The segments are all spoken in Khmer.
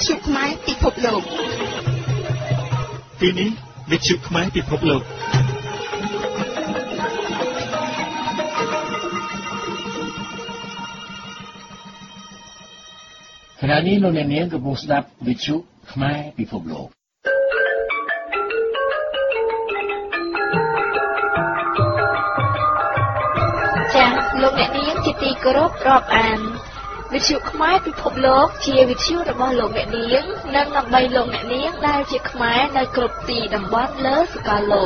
ទ្យុខ្មែរពិភពលោកពេលនេះវិទ្យុខ្មែរពិភពលោកខណៈនេះលោកអ្នកនាងកំពុងស្ដាប់វិទ្យុខ្មែរពិភពលោកចា៎លោកអ្នកនាងជាទីគោរពរាប់អានវិទ្យុខ្មែរពិភពលោកជាវិទ្យុរបស់លោកអ្នកនាងនិងដើម្បីលោកអ្នកនាងដែលជាខ្មែរនៅគ្រប់ទីតំបន់លើសកលលោក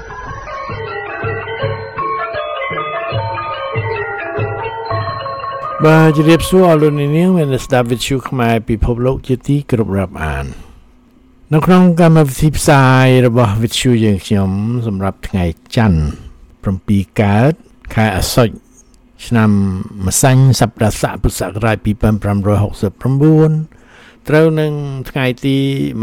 បាទជម្រាបសួរលោកអ្នកនាងមានស្ដាប់វិទ្យុខ្មែរពិភពលោកជាទីគោរពរាប់អាននៅក្នុងកម្មវិធីផ្សាយរបស់វិទ្យុយើងខ្ញុំសម្រាប់ថ្ងៃច័ន្ទ7កើតខែអាសត់ឆ្នាំម្សាញ់សប្តាហ៍ស័កពុទ្ធសករាជ2569ត្រូវនឹងថ្ងៃទី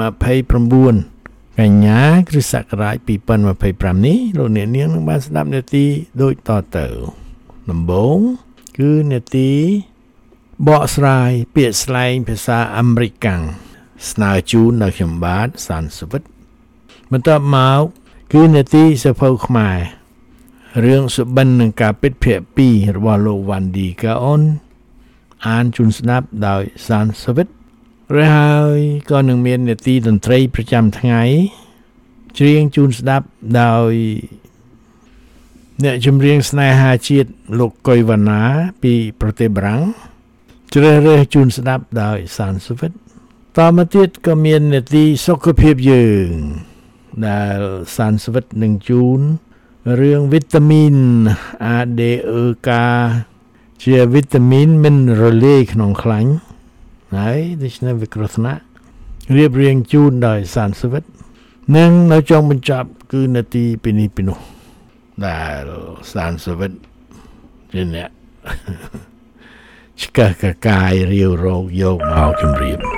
29កញ្ញាគ្រិស្តសករាជ2025នេះលោកអ្នកនាងនឹងបានស្ដាប់នាទីដូចតទៅដំបូងគឺនាទីបកស្រាយពាក្យស្លែងភាសាអាមេរិកកាំងស្នើជូនដល់ខ្ញុំបាទសានសវិតបន្ទាប់មកគឺនាទីសភៅខ្មែររឿងសុបិននឹងការពិតភាគ2របស់លោកវ៉ាន់ឌីកាអុនអានជូនស្ដាប់ដោយសានសវិតrồiហើយក៏នឹងមាននាទីតន្ត្រីប្រចាំថ្ងៃច្រៀងជូនស្ដាប់ដោយអ្នកចម្រៀងស្នេហាជាតិលោកកុយវណ្ណាពីប្រទេសបារាំងជ្រើសរើសជូនស្ដាប់ដោយសានសុវិតតមកទៀតក៏មាននាទីសុខភាពយើងដែលសានសុវិតនឹងជូនរឿងវីតាមីន ADEK ជាវីតាមីនមិនរលាយក្នុងខ្លាញ់ហើយដូច្នេះវាគ្រោះថ្នាក់រៀបរៀងជូនដោយសានសុវិតនិងនៅចុងបញ្ចប់គឺនាទីពីនេះពីនោះដែលសានសុវិតជាអ្នកឆ្កឹះកកាយរាវរោគយកមកជម្រាប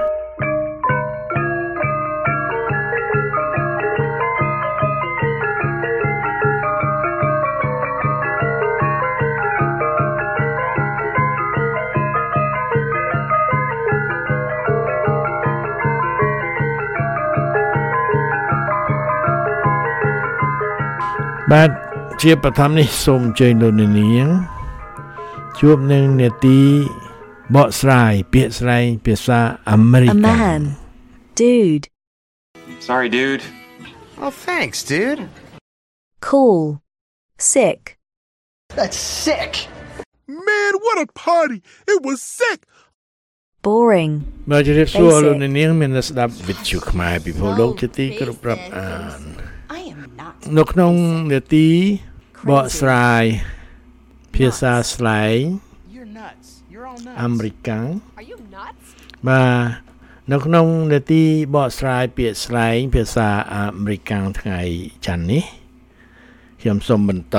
បាទជាបឋមនេះសូមអញ្ជើញលោកអ្នកនាងជួបនឹងនាទីបកស្រាយពាក្យស្លែងភាសាអាមេរិក A man. Dude. Sorry, dude. Oh, thanks, dude. Cool. Sick. That's sick. Man, what a party. It was sick. Boring. បាទជម្រាបសួរលោកអ្នកនាងមានស្ដាប់វិទ្យុខ្មែរពិភពលោកជាទីគោរពរាប់អាននៅក្នុងនាទីបកស្រាយភាសាស្លែងអាមេរិកកាំងបាទនៅក្នុងនាទីបកស្រាយពាក្យស្លែងភាសាអាមេរិកកាំងថ្ងៃច័ន្ទនេះខ្ញុំសូមបន្ត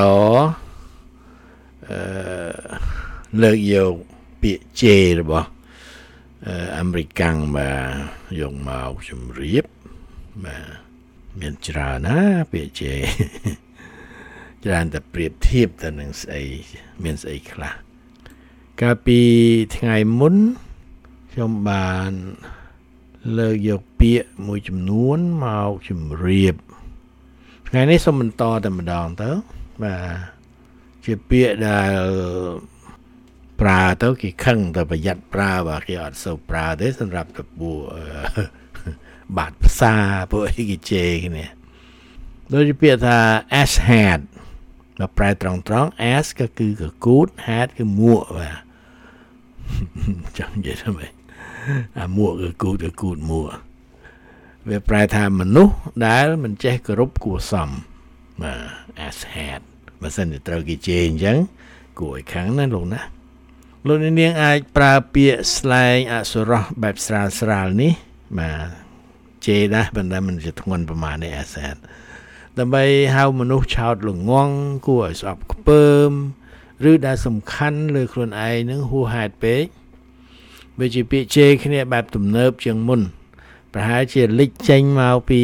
លើកយកពាក្យជេររបស់អាមេរិកកាំងបាទយកមកជម្រាបបាទមានច្រើនណាពាក្យជេរច្រើនតែប្រៀបធៀបទៅនឹងស្អីមានស្អីខ្លះកាលពីថ្ងៃមុនខ្ញុំបានលើកយកពាក្យមួយចំនួនមកជម្រាបថ្ងៃនេះសូមបន្តតែម្ដងទៅបាទជាពាក្យដែលប្រើទៅគេខឹងតែប្រយ័ត្នប្រើបាទគេអត់សូវប្រើទេសម្រាប់ទៅពួកបាត់ភាសាពួកអីគេជេរគ្នាដូចជាពាក្យថា ass hat ដល់ប្រែត្រង់ ass ក៏គឺកគូត hat គឺមួកបាទចាំនិយាយទៅមែនអាមួកគឺកគូតមួកវាប្រែថាមនុស្សដែលមិនចេះគោរពគួរសមបាទ ass hat បើសិនជាត្រូវគេជេរអញ្ចឹងគួរឲ្យខឹងណាលោកណាលោកនាងអាចប្រើពាក្យស្លែងអសុរោះបែបស្រាលៗនេះបាទជេរដែរប៉ុន្តែមិនជាធ្ងន់ប្រមាណទេអាសាទដើម្បីហៅមនុស្សឆោតល្ងង់គួរឲ្យស្អប់ខ្ពើមឬដែលសំខាន់លើខ្លួនឯងនឹងហួសហេតុពេកវាជាពាក្យជេរគ្នាបែបទំនើបជាងមុនប្រហែលជាលេចចេញមកពី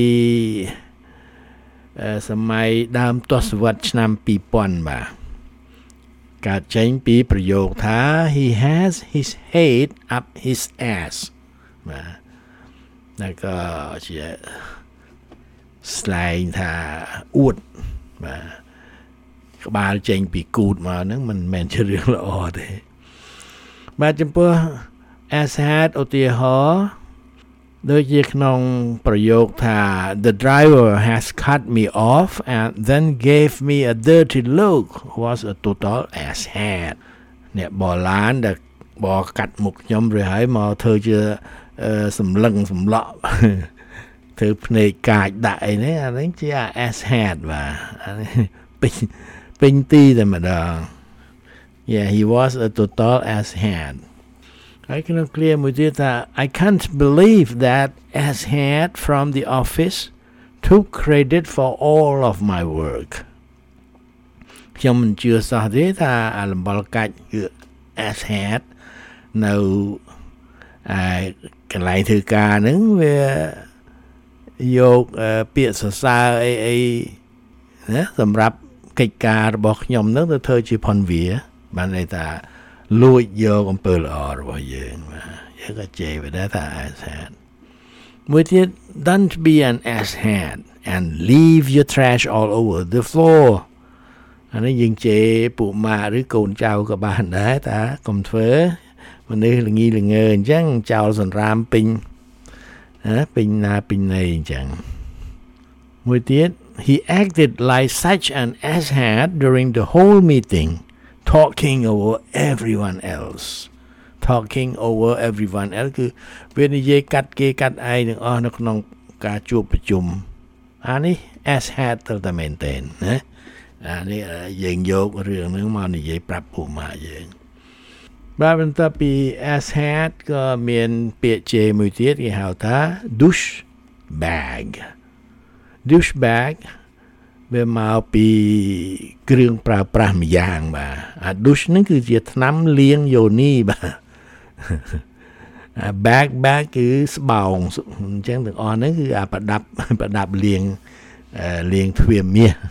សម័យដើមទសវត្សរ៍ឆ្នាំ2000បាទកើតចេញពីប្រយោគថា he has his head up his ass បាទแล้วก็ជា slang ថាអួតបាទក្បាលចេញពីគូតមកហ្នឹងមិនមែនជារឿងល្អទេបាទចំពោះ as had ឧទាហរណ៍ដូចជាក្នុងប្រយោគថា the driver has cut me off and then gave me a dirty look was a total asshat អ្នកបរឡានដែលបរកាត់មុខខ្ញុំឬហើយមកធ្វើជាសម្លឹងសម្លក់ធ្វើភ្នែកកាចដាក់អីនេះអានេះជា asshat បាទពេញទីតែម្ដង yeah he was a total asshat I can clear មួយទៀតថា I can't believe that asshat from the office took credit for all of my work ខ្ញុំមិនជឿសោះទេថាអាលំបល់កាច់គឺ asshat នៅកន្លែងធ្វើការហ្នឹងវាយកពាក្យសរសើរអីណាសម្រាប់កិច្ចការរបស់ខ្ញុំហ្នឹងទៅធ្វើជាផុនវាបានន័យថាលួចយកអំពើល្អរបស់យើងបាទយើងក៏ជេរវាដែរថា asshat មួយទៀត don't be an asshat and leave your trash all over the floor អានេះយើងជេរពួកម៉ាក់ឬកូនចៅក៏បានដែរតាកុំធ្វើមនុស្សល្ងីល្ងើអញ្ចឹងចោលសន្រាមពេញណាពេញណីអញ្ចឹងមួយទៀត he acted like such an asshat during the whole meeting talking over everyone else គឺវានិយាយកាត់គេកាត់ឯងទាំងអស់នៅក្នុងការជួបប្រជុំអានេះ asshat ទៅតែមែនតើណាអានេះយើងយករឿងហ្នឹងមកនិយាយប្រាប់ពួកម៉ាក់យើងបាទបន្ទាប់ពី asshat ក៏មានពាក្យជេរមួយទៀតគេហៅថា douchebag វាមកពីគ្រឿងប្រើប្រាស់ម្យ៉ាងបាទអា douche ហ្នឹងគឺជាថ្នាំលាងយោនីបាទអា bag គឺស្បោងអញ្ចឹងទាំងអស់ហ្នឹងគឺអាប្រដាប់លាងទ្វារមាស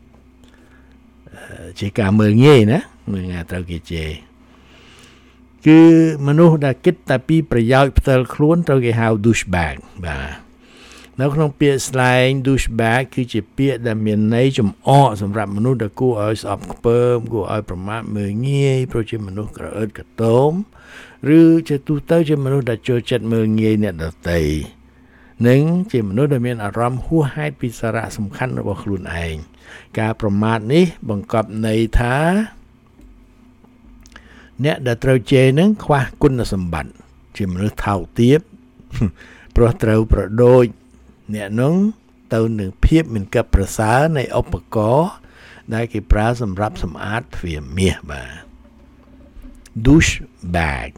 ជាការមើលងាយណាមើលងាយត្រូវគេជេរគឺមនុស្សដែលគិតតែពីប្រយោជន៍ផ្ទាល់ខ្លួនត្រូវគេហៅ douchebag បាទនៅក្នុងពាក្យ slang douchebag គឺជាពាក្យដែលមានន័យចំអកសម្រាប់មនុស្សដែលគួរឲ្យស្អប់ខ្ពើមគួរឲ្យប្រមាថមើលងាយព្រោះជាមនុស្សក្រអឺតក្រទមឬជាទូទៅជាមនុស្សដែលចូលចិត្តមើលងាយអ្នកដទៃនិងជាមនុស្សដែលមានអារម្មណ៍ហួសហេតុពីសារៈសំខាន់របស់ខ្លួនឯងការប្រមាថនេះបង្កប់ន័យថាអ្នកដែលត្រូវជេរនឹងខ្វះគុណសម្បត្តិជាមនុស្សថោកទាបព្រោះត្រូវប្រដូចអ្នកនោះទៅនឹងភាពមិនកិបប្រសើរនៃឧបករណ៍ដែលគេប្រើសម្រាប់សម្អាតទ្វារមាសបាទ douchebag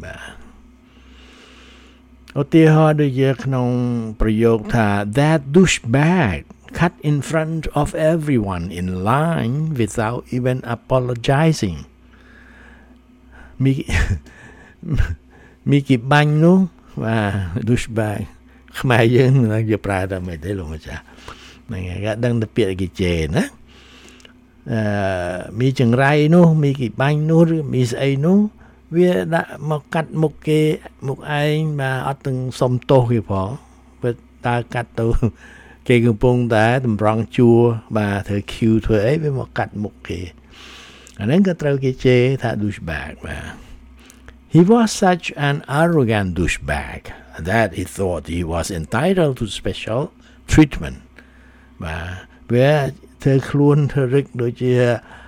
បាទឧទាហរណ៍ដូចជាក្នុងប្រយោគថា that douchebag cut in front of everyone in line without even apologizing មីគីបាញ់នោះបាទ douchebag ខ្មែរយើងនឹងយកប្រើតែមិនទេលោកម្ចាស់ហ្នឹងហើយក៏ដឹងតែពាក្យគេជេរណាមីចង្រៃនោះមីគីបាញ់នោះឬមីស្អីនោះវាដាក់មកកាត់មុខគេមុខឯងបាទអត់ទាំងសុំទោសគេផងវាដើរកាត់ទៅគេកំពុងតែតម្រង់ជួរបាទធ្វើ Q ធ្វើអីវាមកកាត់មុខគេអាហ្នឹងក៏ត្រូវគេជេរថា douchebag បាទ He was such an arrogant douchebag that he thought he was entitled to special treatment បាទវាធ្វើខ្លួនធ្វើរឹកដូចជា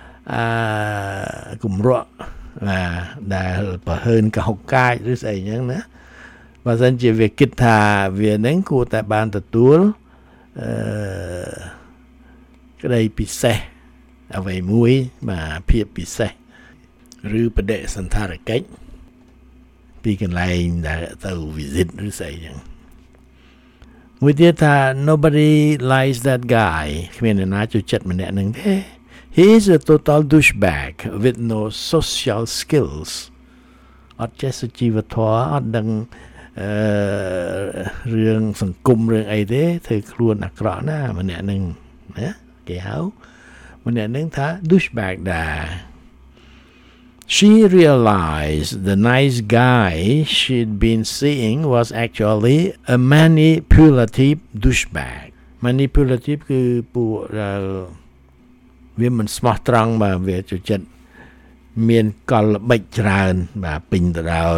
គម្រក់បាទដែលប្រហើនកោកកាចឬស្អីអញ្ចឹងណាបើមិនជាវាគិតថាវានឹងគួរតែបានទទួលក្តីពិសេសអ្វីមួយបាទភាពពិសេសឬបដិសណ្ឋារកិច្ចពីកន្លែងដែលទៅ visit ឬស្អីអញ្ចឹងមួយទៀតថា nobody likes that guy គ្មានអ្នកណាចូលចិត្តម្នាក់ហ្នឹងទេ he is a total douchebag with no social skills អត់ចេះសុជីវធម៌អត់ដឹងរឿងសង្គមរឿងអីទេធ្វើខ្លួនអាក្រក់ណាម្នាក់ហ្នឹងណាគេហៅម្នាក់ហ្នឹងថា douchebag ដែរ She realized the nice guy she'd been seeing was actually a manipulative douchebag. Manipulative คือពួកដែលវាមិនស្មោះត្រង់បាទវាចូលចិត្តមានកលល្បិចច្រើនបាទពេញទៅដោ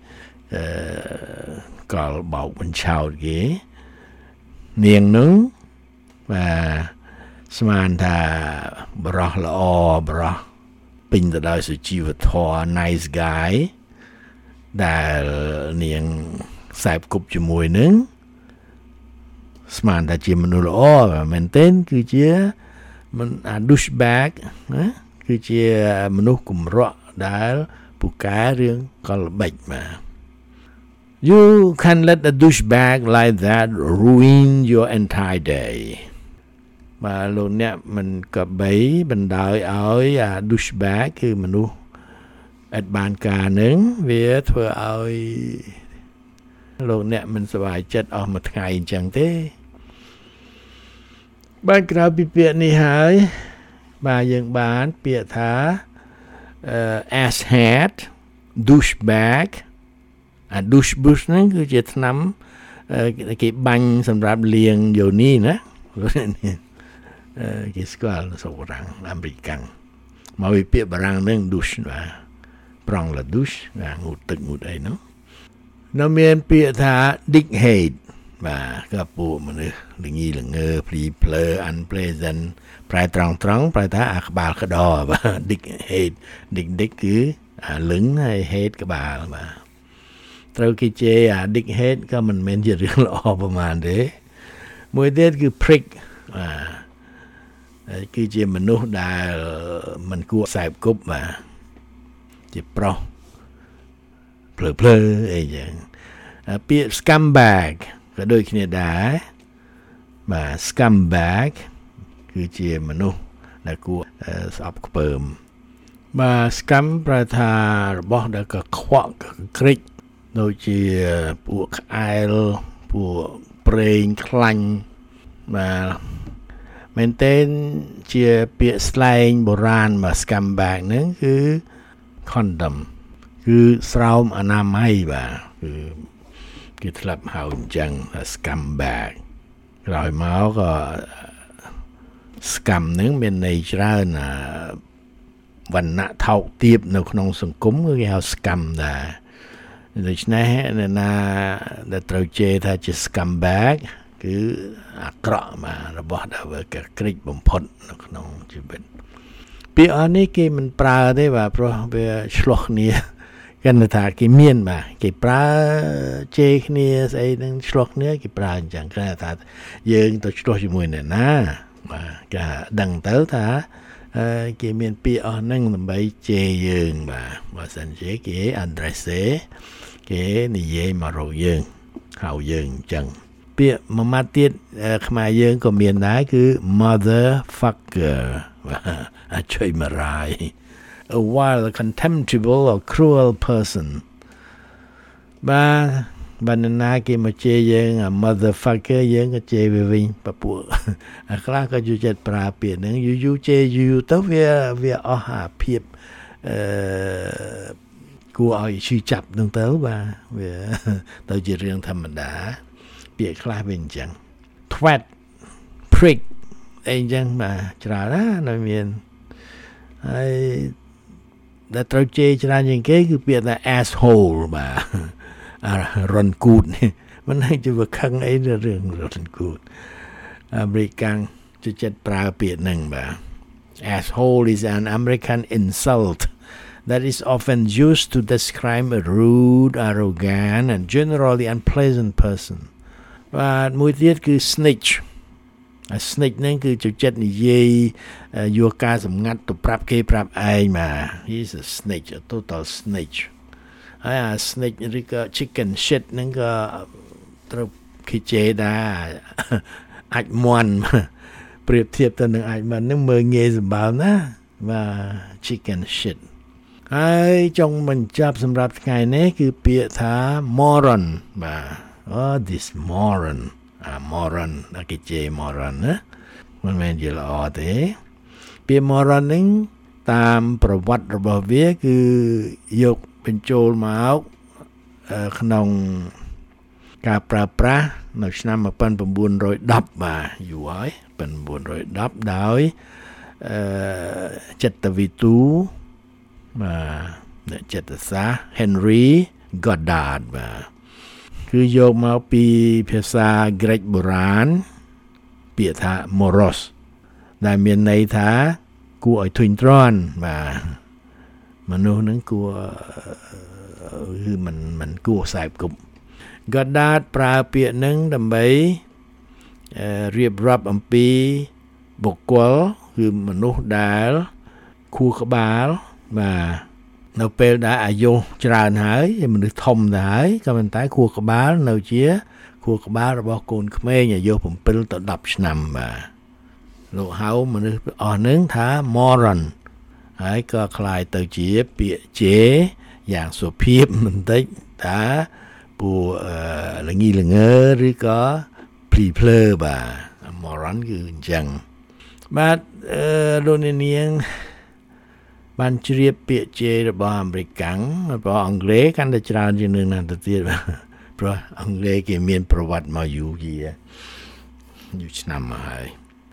យកលបោកបញ្ឆោតគេនាងនឹងបាទស្មានថាបរោះល្អបរោះពេញទៅដោយសុជីវធម៌ nice guy ដែលនាងខ្សែគប់ជាមួយនឹងស្មានថាជាមនុស្សល្អមែនទែនគឺជាមិនអា douchebag ណាគឺជាមនុស្សកំរក់ដែលពូកែរឿងកលល្បិចបាទ You can let a douchebag like that ruin your entire day បាទលោកអ្នកមិនក៏បីបណ្ដោយឲ្យអា douchebag គឺមនុស្សអត់បានការនឹងវាធ្វើឲ្យលោកអ្នកមិនសប្បាយចិត្តអស់មួយថ្ងៃអញ្ចឹងទេបានក្រៅពីពាក្យនេះហើយបាទយើងបានពាក្យថា ass hat douchebag អា douchebag ហ្នឹងគឺជាថ្នាំគេបាញ់សម្រាប់លាងយោនីណាគេស្គាល់សូរ៉ាំងអាមេរិកាំងមកពីពាក្យបារាំងហ្នឹង douche បាទប្រង la douche បាទងូតទឹកងូតអីហ្នឹងនៅមានពាក្យថា dickhead បាទក៏ពួកមនុស្សល្ងីល្ងើភ្លីភ្លើ unpleasant ប្រែត្រង់ប្រែថាអាក្បាលក្តរបាទ dickhead dick គឺអាលឹងហើយ head ក្បាលបាទត្រូវគេជេរអា dickhead ក៏មិនមែនជារឿងល្អប្រហែលទេមួយទៀតគឺ prick បាទគឺជាមនុស្សដែលមិនគួរខ្សែគប់បាទជាប្រុសភ្លើអីចឹងពាក្យ scumbag ក៏ដូចគ្នាដែរបាទ scumbag គឺជាមនុស្សដែលគួរស្អប់ខ្ពើមបាទ scum ប្រែថារបស់ដែលកខ្វក់ក្រិចដូចជាពួកក្អែលពួកប្រេងខ្លាញ់បាទមែនទែនជាពាក្យស្លែងបុរាណមក scumbag ហ្នឹងគឺ condom គឺស្រោមអនាម័យបាទគឺគេធ្លាប់ហៅអញ្ចឹង scumbag ក្រោយមកក៏ scum ហ្នឹងមានន័យច្រើនវណ្ណៈថោកទាបនៅក្នុងសង្គមគឺគេហៅ scum ដែរដូច្នេះអ្នកណាដែលត្រូវជេរថាជា scumbag គឺអាក្រក់មករបស់ដែលវាក្រិចបំផុតនៅក្នុងជីវិតពាក្យនេះគេមិនប្រើទេបាទព្រោះវាឆ្លោះគ្នាកាន់ថាគេមានបាទគេប្រើជេរគ្នាស្អីហ្នឹងឆ្លោះគ្នាគេប្រើអញ្ចឹងគេថាយើងទៅឆ្លោះជាមួយអ្នកណាបាទគេដឹងទៅថាគេមានពាក្យអស់ហ្នឹងដើម្បីជេរយើងបាទបើសិនជាគេ address គេនិយាយមករកយើងហៅយើងអញ្ចឹងពាក្យមួយម៉ាត់ទៀតខ្មែរយើងក៏មានដែរគឺ motherfucker បាទជួយមករាយ a wild contemptible or cruel person បាទណាគេមកជេរយើង motherfucker យើងក៏ជេរវាវិញពពួកខ្លះក៏ជួយចិត្តប្រើពាក្យហ្នឹងយូរជេរយូរទៅវាអស់អាភាពគួរឲ្យឈឺចាប់ហ្នឹងទៅបាទវាទៅជារឿងធម្មតាពាក្យខ្លះវិញអញ្ចឹង twat prick អីអញ្ចឹងបាទច្រើនណានៅមានហើយដែលត្រូវជេរច្រើនជាងគេគឺពាក្យថា asshole បាទរនគូតនេះមិនឲ្យទៅខឹងអីរឿងរនគូតអាមេរិកាំងចិត្តប្រើពាក្យហ្នឹងបាទ asshole is an American insult that is often used to describe a rude, arrogant and generally unpleasant person បាទមួយទៀតគឺ snitch snitch ហ្នឹងគឺចិត្តនិយាយយកការសម្ងាត់ទៅប្រាប់គេប្រាប់ឯងបាទ he's a snitch a total snitch ហើយអា snitch ឬក៏ chicken shit ហ្នឹងក៏ត្រូវគេជេរដែរអាចមន់ប្រៀបធៀបទៅនឹងអាចមន់ហ្នឹងមើលងាយសម្បើមណាបាទ chicken shit ហើយចុងបញ្ចប់សម្រាប់ថ្ងៃនេះគឺពាក្យថា moron បាទ this moron moron គេជេរ moron ណាមិនមែនជាល្អទេពាក្យ moron ហ្នឹងតាមប្រវត្តិរបស់វាគឺយកបញ្ចូលមកក្នុងការប្រើប្រាស់នៅឆ្នាំ1910បាទយូរហើយ1910ដោយចិត្តវិទូបាទចិត្តសាស្ត្រ Henry Goddard បាទគឺយកមកពីភាសាក្រិកបុរាណពាក្យថា moros ដែលមានន័យថាគួរឲ្យធុញទ្រាន់បាទមនុស្សនឹងគួរគឺមិនគួរខ្សែគប់ Goddard ប្រើពាក្យនឹងដើម្បីរៀបរាប់អំពីបុគ្គលគឺមនុស្សដែលខួរក្បាលបាទនៅពេលដែលអាយុច្រើនហើយមនុស្សធំទៅហើយក៏ប៉ុន្តែខួរក្បាលនៅជាខួរក្បាលរបស់កូនក្មេងអាយុ7ទៅ10ឆ្នាំបាទលោកហៅមនុស្សអស់នឹងថា moron ហើយក៏คล้ายទៅជាពាក្យជេរយ៉ាងសុភាពបន្តិចថាពួកល្ងីល្ងើឬក៏ភ្លីភ្លើបាទ moron គឺអញ្ចឹងបាទលោកនាងបានជ្រាបពាក្យជេររបស់អាមេរិករបស់អង់គ្លេសកាន់តែច្រើនជាងនឹងណាទៅទៀតបាទព្រោះអង់គ្លេសគេមានប្រវត្តិមកយូរឆ្នាំមកហើយ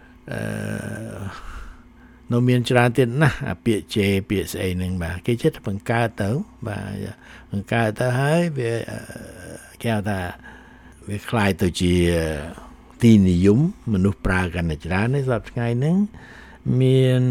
នៅមានច្រើនទៀតណាស់អាពាក្យជេរពាក្យស្អីហ្នឹងបាទគេចិត្តបង្កើតទៅបាទបង្កើតទៅហើយវាគេហៅថាវាคล้ายទៅជាទីនិយមមនុស្សប្រើកាន់តែច្រើននេះសប្តាហ៍ថ្ងៃហ្នឹងមាន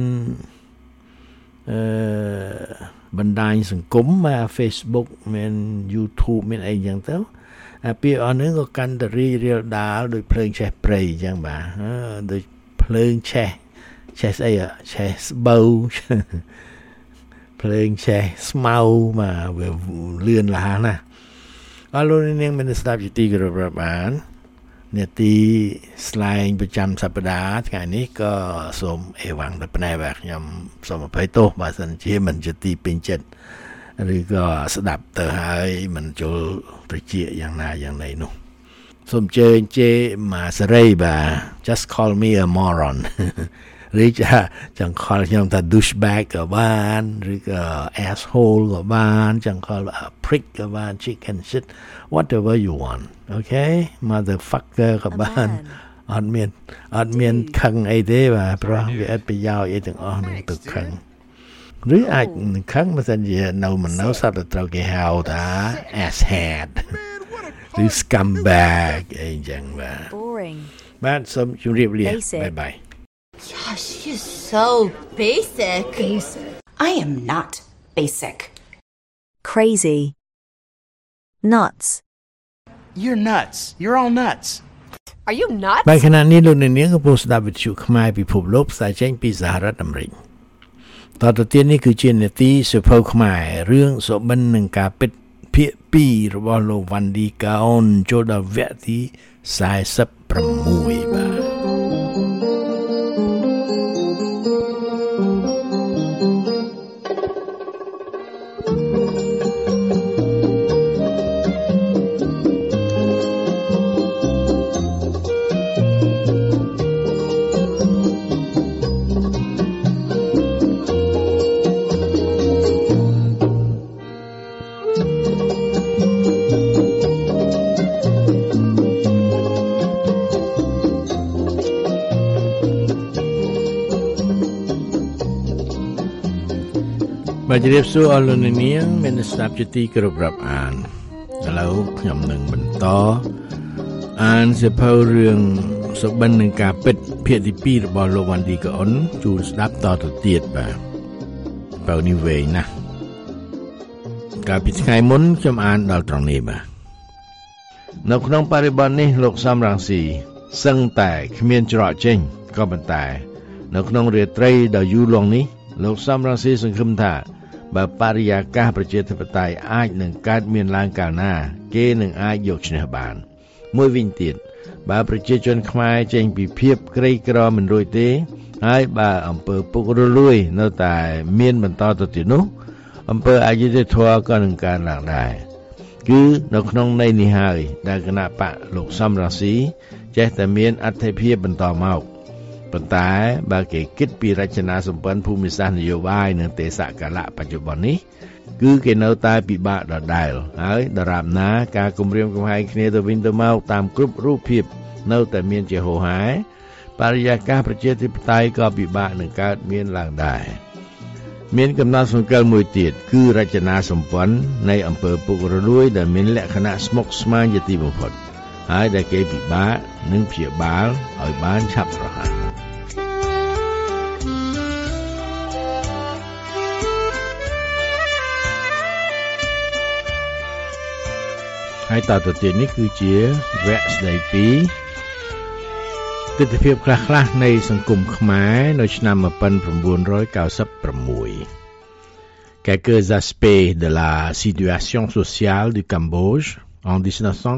បណ្ដាញសង្គមមក Facebook មាន YouTube មានអីចឹងទៅអាពាក្យអស់ហ្នឹងក៏កាន់តែរីរាលដាលដោយភ្លើងឆេះព្រៃចឹងបាទដូចភ្លើងឆេះស្អីឆេះស្បូវភ្លើងឆេះស្មៅមកវាលឿនលះណាអរលោកនាងមានស្ដាប់ជាទីគោរពបាននាទី slide ប្រចាំសប្តាហ៍ថ្ងៃនេះក៏សូមអេវ៉ាំងតែប៉ុណ្ណេះបាទខ្ញុំសូមអភ័យទោសបើសិនជាមិនជាទីពេញចិត្តឬក៏ស្ដាប់ទៅហើយមិនចូលត្រជាយ៉ាងណាយ៉ាងណីនោះសូមជើញជេរមកសេរីបាទ just call me a moron ឬចង់ខលខ្ញុំថា douchebag ក៏បានឬក៏ asshole ក៏បានចង់ខល prick ក៏បាន chicken shit whatever you want okay motherfucker ក៏បានអត់មានខឹងអីទេបាទព្រោះវាអត់ប្រយោជន៍អីទាំងអស់នឹងទៅខឹងឬអាចនឹងខឹងបើសិនជានៅមិននៅសត្វទៅត្រូវគេហៅថា asshat ឬ scumbag អីចឹងបាទ Boring បាទសូមជម្រាបលា bye bye Gosh, she's so basic. I am not basic. Crazy Nuts You're nuts. You're all nuts. Are you nuts? បាទខណៈនេះលោកអ្នកនាងកំពុងស្ដាប់វិទ្យុខ្មែរពិភពលោកផ្សាយចេញពីសហរដ្ឋអាមេរិកតទៅទៀតនេះគឺជានាទីសៀវភៅខ្មែររឿងសុបិននឹងការពិតភាគ2របស់លោកវ៉ាន់ឌីកាអូនចូលដល់វគ្គទី46បាទបាទជម្រាបសួរអស់លោកអ្នកនាងមានស្ដាប់ជាទីគោរពរាប់អានឥឡូវខ្ញុំនឹងបន្តអានសៀវភៅរឿងសុបិននឹងការពិតភាគទី2របស់លោកវ៉ាន់ឌីកាអូនជូនស្ដាប់តទៅទៀតបាទបើនេះវែងណាស់កាលពីថ្ងៃមុនខ្ញុំអានដល់ត្រង់នេះបាទនៅក្នុងបរិបទនេះលោកសំរងស៊ីសឹងតែគ្មានច្រកចេញក៏ប៉ុន្តែនៅក្នុងរាត្រីដ៏យូរលង់នេះលោកសំរងស៊ីសង្ឃឹមថាបើបរិយាកាសប្រជាធិបតេយ្យអាចនឹងកើតមានឡើងកាលណាគេនឹងអាចយកឈ្នះបានមួយវិញទៀតបើប្រជាជនខ្មែរចេញពីភាពក្រីក្រមិនរួចទេហើយបើអំពើពុករលួយនៅតែមានបន្តទៅទៀតនោះអំពើអយុត្តិធម៌ក៏នឹងកើតឡើងដែរគឺនៅក្នុងន័យនេះហើយដែលគណៈបកលោកសំរងស៊ីចេះតែមានអធិភាពបន្តមកប៉ុន្តែបើគេគិតពីរចនាសម្ព័ន្ធភូមិសាស្ត្រនយោបាយនិងទេសកាលៈបច្ចុប្បន្ននេះគឺគេនៅតែពិបាកដដែលហើយដរាបណាការគំរាមកំហែងគ្នាទៅវិញទៅមកតាមគ្រប់រូបភាពនៅតែមានជាហូរហែបរិយាកាសប្រជាធិបតេយ្យក៏ពិបាកនឹងកើតមានឡើងដែរមានកំណត់សង្កេតមួយទៀតគឺរចនាសម្ព័ន្ធនៃអំពើពុករលួយដែលមានលក្ខណៈស្មុគស្មាញជាទីបំផុតហើយដែលគេពិបាកនឹងព្យាបាលឲ្យបានឆាប់រហ័សហើយតទៅទៀតនេះគឺជាវគ្គស្ដីពីទិដ្ឋភាពខ្លះៗនៃសង្គមខ្មែរនៅឆ្នាំ1996 Quelques aspects de la situation sociale du Cambodge en 1996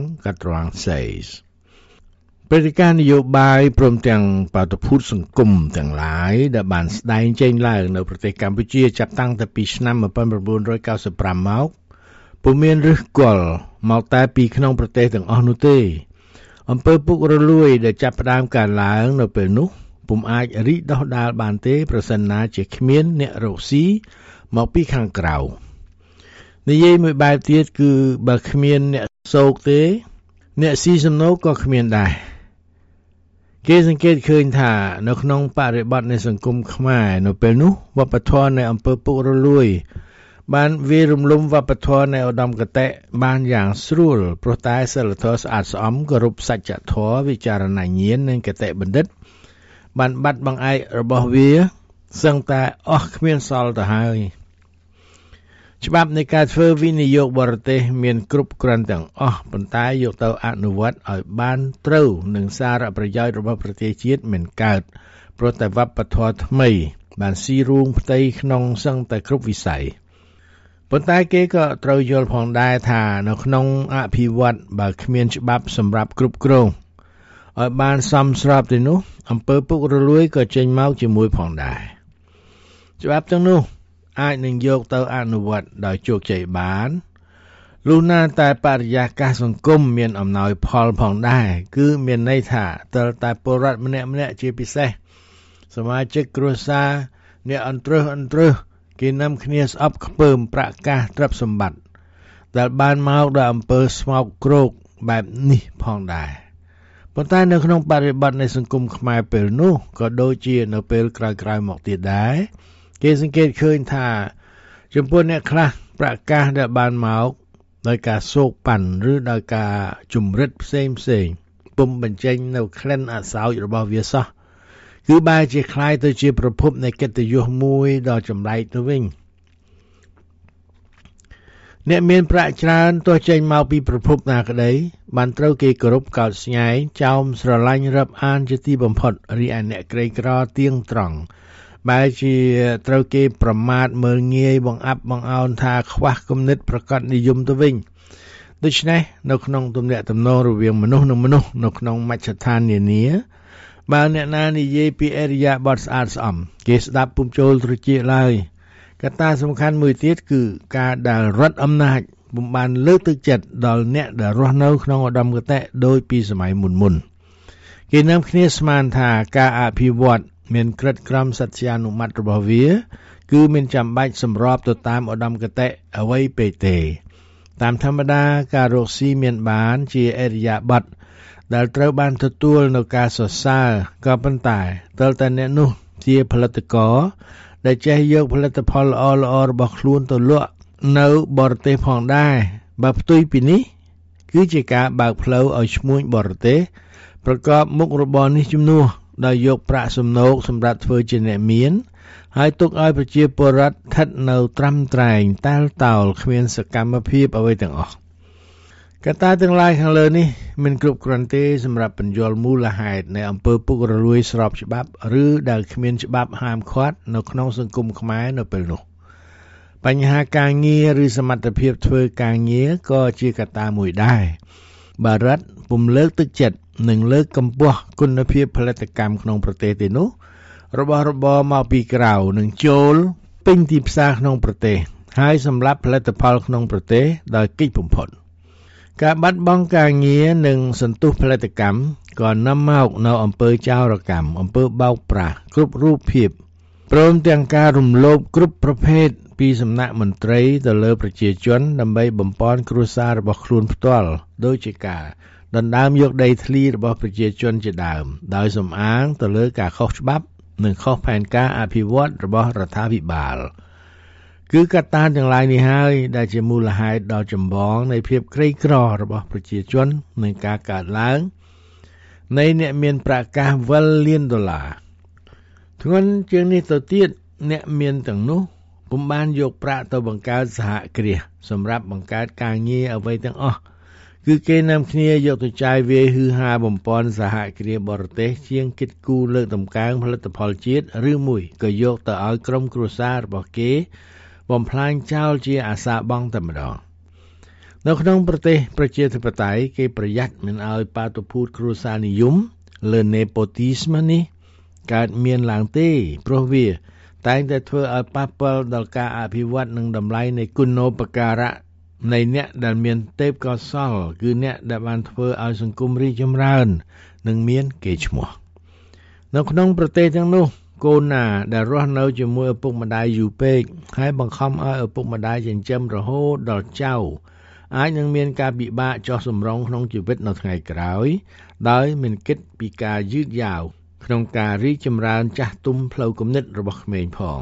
ព្រឹត្តិការណ៍នយោបាយព្រមទាំងបាតុភូតសង្គមទាំងឡាយដែលបានស្ដែងចេញឡើងនៅប្រទេសកម្ពុជាចាប់តាំងតែពីឆ្នាំ1995មកពុំមានឫសគល់មកតែពីក្នុងប្រទេសទាំងអស់នោះទេអំពើពុករលួយដែលចាប់ផ្ដើមកើតឡើងនៅពេលនោះពុំអាចរីកដុះដាលបានទេប្រសិនណាជាគ្មានអ្នករកស៊ីមកពីខាងក្រៅនិយាយមួយបែបទៀតគឺបើគ្មានអ្នកសោកទេអ្នកស៊ីសំណូកក៏គ្មានដែរគេសង្កេតឃើញថានៅក្នុងបរិបទនៃសង្គមខ្មែរនៅពេលនោះវប្បធម៌នៃអំពើពុករលួយបានវារំលំវប្បធម៌នៃឧត្តមគតិបានយ៉ាងស្រួលព្រោះតែសិលធម៌ស្អាតស្អំគោរពសច្ចធម៌វិចារណញ្ញាណនិងគតិបណ្ឌិតបានបាត់បង្អែករបស់វាសឹងតែអស់គ្មានសល់ទៅហើយច្បាប់នៃការធ្វើវិនិយោគបរទេសមានគ្រប់គ្រាន់ទាំងអស់ប៉ុន្តែយកទៅអនុវត្តឲ្យបានត្រូវនឹងសារៈប្រយោជន៍របស់ប្រទេសជាតិមិនកើតព្រោះតែវប្បធម៌ថ្មីបានស៊ីរូងផ្ទៃក្នុងសឹងតែគ្រប់វិស័យប៉ុន្តែគេក៏ត្រូវយល់ផងដែរថានៅក្នុងអភិវឌ្ឍបើគ្មានច្បាប់សម្រាប់គ្រប់គ្រងឲ្យបានសមស្របទៅនោះអំពើពុករលួយក៏ចេញមកជាមួយផងដែរច្បាប់ទាំងនោះអាចនឹងយកទៅអនុវត្តដោយជោគជ័យបានលុះណាតែបរិយាកាសសង្គមមានអំណោយផលផងដែរគឺមានន័យថាតើតែពលរដ្ឋម្នាក់ៗជាពិសេសសមាជិកគ្រួសារអ្នកអន្តរគេនាំគ្នាស្អប់ខ្ពើមប្រកាសទ្រព្យសម្បត្តិដែលបានមកដោយអំពើស្មោកគ្រោកបែបនេះផងដែរប៉ុន្តែនៅក្នុងបរិបទនៃសង្គមខ្មែរពេលនោះក៏ដូចជានៅពេលក្រោយៗមកទៀតដែរគេសង្កេតឃើញថាចំពោះអ្នកខ្លះប្រកាសដែលបានមកដោយការសោកប៉ាន់ឬដោយការជំរិតផ្សេងពុំបញ្ចេញនៅក្លិនអសោចរបស់វាសោះគឺបែរជាคล้ายទៅជាប្រភពនៃកិត្តិយសមួយដ៏ចម្លែកទៅវិញអ្នកមានប្រាក់ច្រើនទោះចេញមកពីប្រភពណាក្តីបានត្រូវគេគោរពកោតស្ញែងចោមស្រឡាញ់រាប់អានជាទីបំផុតរីឯអ្នកក្រីក្រទៀងត្រង់បែរជាត្រូវគេប្រមាថមើលងាយបង្អាប់បង្អោនថាខ្វះគំនិតប្រកបនិយមទៅវិញដូច្នេះនៅក្នុងទំនាក់ទំនងរវាងមនុស្សនិងមនុស្សនៅក្នុងមជ្ឈដ្ឋាននានាបើអ្នកណានិយាយពីអរិយាបថស្អាតស្អំគេស្ដាប់ពុំចូលត្រចៀកឡើយកត្តាសំខាន់មួយទៀតគឺការដែលរដ្ឋអំណាចពុំបានលើកទឹកចិត្តដល់អ្នកដែលរស់នៅក្នុងឧត្តមគតិដោយពីសម័យមុនគេនាំគ្នាស្មានថាការអភិវឌ្ឍមានក្រិតក្រមសត្យានុមត្តិរបស់វាគឺមិនចាំបាច់សម្របទៅតាមឧត្តមគតិអ្វីពេកទេតាមធម្មតាការរកស៊ីមានបានជាអរិយាបថដែលត្រូវបានទទួលនៅការសរសើរក៏ប៉ុន្តែតើតើអ្នកនោះជាផលិតករដែលចេះយកផលិតផលល្អៗរបស់ខ្លួនទៅលក់នៅបរទេសផងដែរបើផ្ទុយពីនេះគឺជាការបើកផ្លូវឲ្យឈ្មួញបរទេសប្រកបមុខរបរនេះជំនួសដោយយកប្រាក់សំណូកសម្រាប់ធ្វើជាអ្នកមានហើយទុកឲ្យប្រជាពលរដ្ឋស្ថិតនៅត្រាំត្រែងតែលតោលគ្មានសកម្មភាពអ្វីទាំងអស់កត្តាទាំងឡាយខាងលើនេះមិនគ្រប់គ្រាន់ទេសម្រាប់បញ្យល់មូលហេតុនៃអំពើពុករលួយស្របច្បាប់ឬដែលគ្មានច្បាប់ហាមឃាត់នៅក្នុងសង្គមខ្មែរនៅពេលនោះបញ្ហាការងារឬសមត្ថភាពធ្វើការងារក៏ជាកត្តាមួយដែរបើរដ្ឋពុំលើកទឹកចិត្តនិងលើកកម្ពស់គុណភាពផលិតកម្មក្នុងប្រទេសទេនោះរបស់របរមកពីក្រៅនឹងចូលពេញទីផ្សារក្នុងប្រទេសហើយសម្រាប់ផលិតផលក្នុងប្រទេសដោយកិច្ចបំផុតការបាត់បង់ការងារនិងសន្ទុះផលិតកម្មក៏នាំមកនៅអំពើចោរកម្មអំពើបោកប្រាស់គ្រប់រូបភាពព្រមទាំងការរំលោភគ្រប់ប្រភេទពីសំណាក់មន្ត្រីទៅលើប្រជាជនដើម្បីបំពេញគ្រួសាររបស់ខ្លួនផ្ទាល់ដូចជាការដណ្ដើមយកដីធ្លីរបស់ប្រជាជនជាដើមដោយសំអាងទៅលើការខុសច្បាប់និងខុសផែនការអភិវឌ្ឍរបស់រដ្ឋាភិបាលគឺកត្តាទាំងឡាយនេះហើយដែលជាមូលហេតុដ៏ចម្បងនៃភាពក្រីក្ររបស់ប្រជាជននិងការកើតឡើងនៃអ្នកមានប្រាក់កាសវិលលានដុល្លារធ្ងន់ជាងនេះទៅទៀតអ្នកមានទាំងនោះពុំបានយកប្រាក់ទៅបង្កើតសហគ្រាសសម្រាប់បង្កើតការងារអ្វីទាំងអស់គឺគេនាំគ្នាយកទៅចាយវាយฮืអហាបំពន់សហគ្រាសបរទេសជាងគិតគូរលើកតម្កើងផលិតផលជាតិឬមួយក៏យកទៅឲ្យក្រុមគ្រួសាររបស់គេបំផ្លាញចោលជាអាសាបង់តែម្ដងនៅក្នុងប្រទេសប្រជាធិបតេយ្យគេប្រយ័ត្នមិនឲ្យបាតុភូតគ្រួសារនិយមលើ nepotism នេះកើតមានឡើងទេព្រោះវាតែងតែធ្វើឲ្យប៉ះពាល់ដល់ការអភិវឌ្ឍនិងតម្លៃនៃគុណូបការៈនៃអ្នកដែលមានទេពកោសល្យគឺអ្នកដែលបានធ្វើឲ្យសង្គមរីកចម្រើននិងមានកេរ្តិ៍ឈ្មោះនៅក្នុងប្រទេសទាំងនោះកូនណាដែលរស់នៅជាមួយឪពុកម្ដាយយូរពេកហើយបង្ខំឲ្យឪពុកម្ដាយចិញ្ចឹមរហូតដល់ចៅអាចនឹងមានការពិបាកចោះសម្រុងក្នុងជីវិតនៅថ្ងៃក្រោយដោយមិនគិតពីការយឺតយ៉ាវក្នុងការរីកចម្រើនចាស់ទុំផ្លូវគំនិតរបស់ក្មេងផង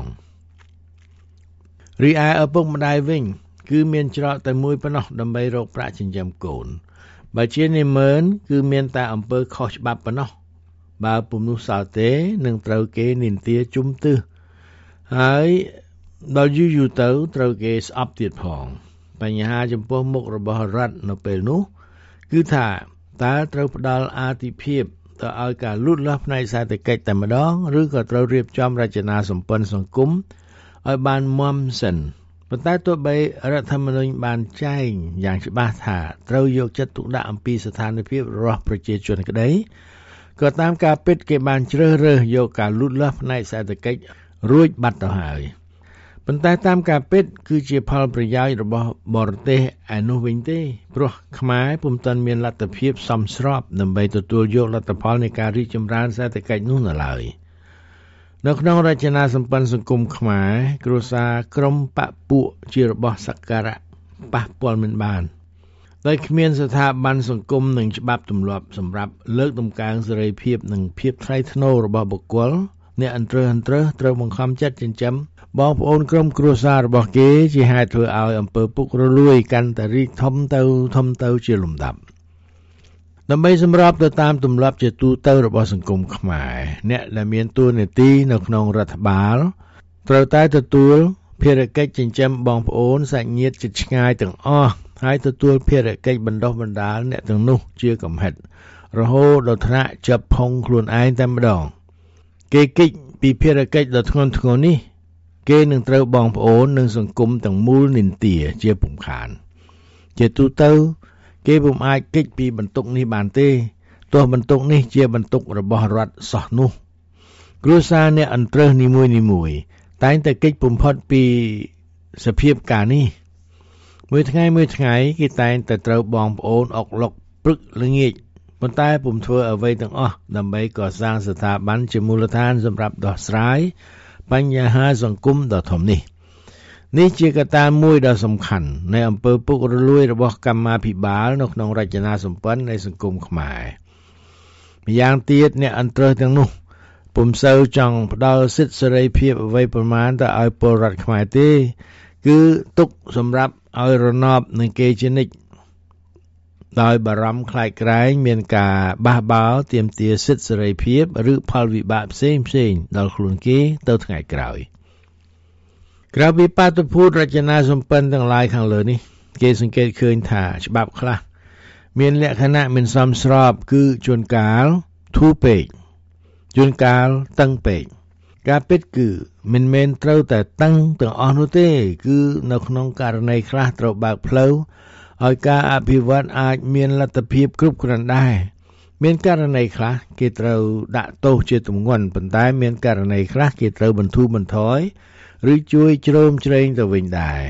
រីឯឪពុកម្ដាយវិញគឺមានច្រកតែមួយប៉ុណ្ណោះដើម្បីរកប្រាក់ចិញ្ចឹមកូនបើជានាម៉ឺនគឺមានតែអំពើខុសច្បាប់ប៉ុណ្ណោះបើពុំនោះសោតទេនឹងត្រូវគេនិន្ទាជុំទិសហើយដល់យូរទៅត្រូវគេស្អប់ទៀតផងបញ្ហាចំពោះមុខរបស់រដ្ឋនៅពេលនោះគឺថាតើត្រូវផ្ដល់អាទិភាពទៅឲ្យការលូតលាស់ផ្នែកសេដ្ឋកិច្ចតែម្ដងឬក៏ត្រូវរៀបចំរចនាសម្ព័ន្ធសង្គមឲ្យបានមាំសិនប៉ុន្តែទោះបីរដ្ឋធម្មនុញ្ញបានចែងយ៉ាងច្បាស់ថាត្រូវយកចិត្តទុកដាក់អំពីស្ថានភាពរបស់ប្រជាជនក្តីក៏តាមការពិតគេបានជ្រើសរើសយកការលូតលាស់ផ្នែកសេដ្ឋកិច្ចរួចបាត់ទៅហើយប៉ុន្តែតាមការពិតគឺជាផលប្រយោជន៍របស់បរទេសឯនោះវិញទេព្រោះខ្មែរពុំទាន់មានលទ្ធភាពសមស្របដើម្បីទទួលយកលទ្ធផលនៃការរីកចម្រើនសេដ្ឋកិច្ចនោះនៅឡើយនៅក្នុងរចនាសម្ព័ន្ធសង្គមខ្មែរគ្រួសារក្រុមបពួកជារបស់សក្ការៈប៉ះពាល់មិនបានដោយគ្មានស្ថាប័នសង្គមនិងច្បាប់ទម្លាប់សម្រាប់លើកតម្កើងសេរីភាពនិងភាពថ្លៃថ្នូររបស់បុគ្គលអ្នកអន្តរើត្រូវបង្ខំចិត្តចិញ្ចឹមបងប្អូនក្រុមគ្រួសាររបស់គេជាហេតុធ្វើឲ្យអំពើពុករលួយកាន់តែរីកធំទៅជាលំដាប់ដើម្បីសម្របទៅតាមទម្លាប់ជាទូទៅរបស់សង្គមខ្មែរអ្នកដែលមានតួនាទីនៅក្នុងរដ្ឋបាលត្រូវតែទទួលភារកិច្ចចិញ្ចឹមបងប្អូនសាច់ញាតិជិតឆ្ងាយទាំងអស់ហើយទទួលភារកិច្ចបណ្ដុះបណ្ដាលអ្នកទាំងនោះជាកំហិតរហូតដល់ថ្នាក់ចាប់ផុងខ្លួនឯងតែម្ដងគេគិតពីភារកិច្ចដ៏ធ្ងន់ធ្ងរនេះគេនឹងត្រូវបងប្អូននិងសង្គមទាំងមូលនិន្ទាជាពំខានជាទូទៅគេពុំអាចគេចពីបន្ទុកនេះបានទេទោះបន្ទុកនេះជាបន្ទុករបស់រដ្ឋសោះនោះគ្រួសារអ្នកអន្តរើសនីមួយតែងតែគេចបំផុតពីសភាពការនេះមួយថ្ងៃគេតែងតែត្រូវបងប្អូនអុកឡុកព្រឹកល្ងាចប៉ុន្តែពុំធ្វើអ្វីទាំងអស់ដើម្បីកសាងស្ថាប័នជាមូលដ្ឋានសម្រាប់ដោះស្រាយបញ្ហាសង្គមដ៏ធំនេះជាកត្តាមួយដ៏សំខាន់នៃអំពើពុករលួយរបស់កម្មាភិបាលនៅក្នុងរចនាសម្ព័ន្ធនៃសង្គមខ្មែរម្យ៉ាងទៀតអ្នកអន្តរើសទាំងនោះពុំសូវចង់ផ្ដល់សិទ្ធិសេរីភាពអ្វីប្រមាណទៅឲ្យពលរដ្ឋខ្មែរទេគឺទុកសម្រាប់ឲ្យរណបនឹងគេជានិច្ចដោយបារម្ភខ្លាចក្រែងមានការបះបោរទាមទារសិទ្ធិសេរីភាពឬផលវិបាកផ្សេងដល់ខ្លួនគេទៅថ្ងៃក្រោយក្រៅពីបាតុភូតរចនាសម្ព័ន្ធទាំងឡាយខាងលើនេះគេសង្កេតឃើញថាច្បាប់ខ្លះមានលក្ខណៈមិនសមស្របគឺជួនកាលធូរពេកជួនកាលតឹងពេកការពិតគឺមិនមែនត្រូវតែតឹងទាំងអស់នោះទេគឺនៅក្នុងករណីខ្លះត្រូវបើកផ្លូវឲ្យការអភិវឌ្ឍអាចមានលទ្ធភាពគ្រប់គ្រាន់ដែរមានករណីខ្លះគេត្រូវដាក់ទោសជាទម្ងន់ប៉ុន្តែមានករណីខ្លះគេត្រូវបន្ធូរបន្ថយឬជួយជ្រោមជ្រែងទៅវិញដែរ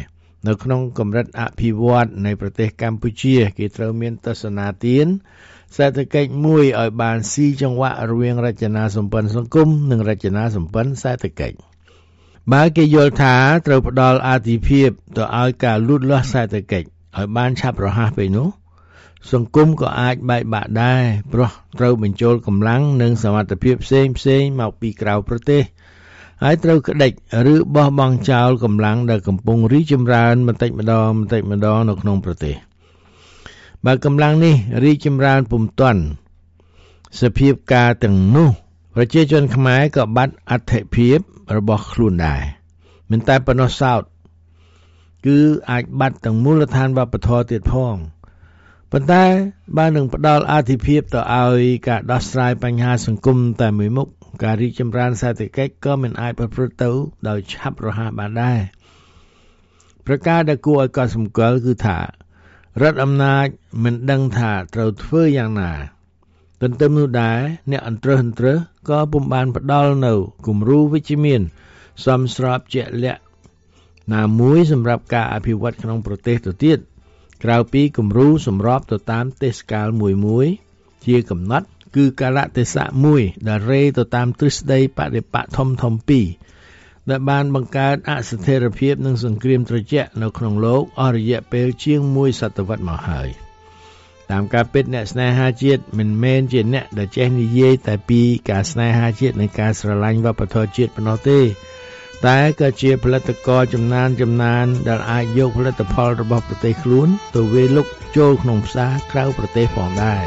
នៅក្នុងកម្រិតអភិវឌ្ឍនៃប្រទេសកម្ពុជាគេត្រូវមានទស្សនាទានសេដ្ឋកិច្ចមួយឲ្យបានស៊ីចង្វាក់រវាងរចនាសម្ព័ន្ធសង្គមនិងរចនាសម្ព័ន្ធសេដ្ឋកិច្ចបើគេយល់ថាត្រូវផ្ដល់អាទិភាពទៅឲ្យការលូតលាស់សេដ្ឋកិច្ចឲ្យបានឆាប់រហ័សពេកនោះសង្គមក៏អាចបែកបាក់ដែរព្រោះត្រូវបញ្ចូលកម្លាំងនិងសមត្ថភាពផ្សេងមកពីក្រៅប្រទេសហើយត្រូវក្តិចឬបោះបង់ចោលកម្លាំងដែលកំពុងរីកចម្រើនបន្តិចម្ដងនៅក្នុងប្រទេសបើកម្លាំងនេះរីកចម្រើនពុំទាន់សភាពការទាំងនោះប្រជាជនខ្មែរក៏បាត់អត្ថិភាពរបស់ខ្លួនដែរមិនតែប៉ុណ្ណោះសោតគឺអាចបាត់ទាំងមូលដ្ឋានវប្បធម៌ទៀតផងប៉ុន្តែបើនឹងផ្ដល់អាទិភាពទៅឲ្យការដោះស្រាយបញ្ហាសង្គមតែមួយមុខការរីកចម្រើនសេដ្ឋកិច្ចក៏មិនអាចប្រព្រឹត្តទៅដោយឆាប់រហ័សបានដែរប្រការដែលគួរឲ្យកត់សម្គាល់គឺថារដ្ឋអំណាចមិនដឹងថាត្រូវធ្វើយ៉ាងណាទន្ទឹមនោះដែរអ្នកអន្តរៗក៏ពុំបានផ្ដល់នៅគំរូវិជ្ជមានសមស្របជាក់លាក់ណាមួយសម្រាប់ការអភិវឌ្ឍក្នុងប្រទេសទៅទៀតក្រៅពីគំរូសម្របទៅតាមទេសកាលមួយជាកំណត់គឺកាលៈទេសៈមួយដែលរេទៅតាមទ្រឹស្ដីបដិបត្តិធំពីរដែលបានបង្កើតអស្ថិរភាពនិងសង្គ្រាមត្រជាក់នៅក្នុងលោកអស់រយៈពេលជាង1សតវត្សមកហើយតាមការពិតអ្នកស្នេហាជាតិមិនមែនជាអ្នកដែលចេះនិយាយតែពីការស្នេហាជាតិនិងការស្រឡាញ់វប្បធម៌ជាតិប៉ុណ្ណោះទេតែក៏ជាផលិតករចំណានដែលអាចយកផលិតផលរបស់ប្រទេសខ្លួនទៅវាយលុកចូលក្នុងផ្សារក្រៅប្រទេសផងដែរ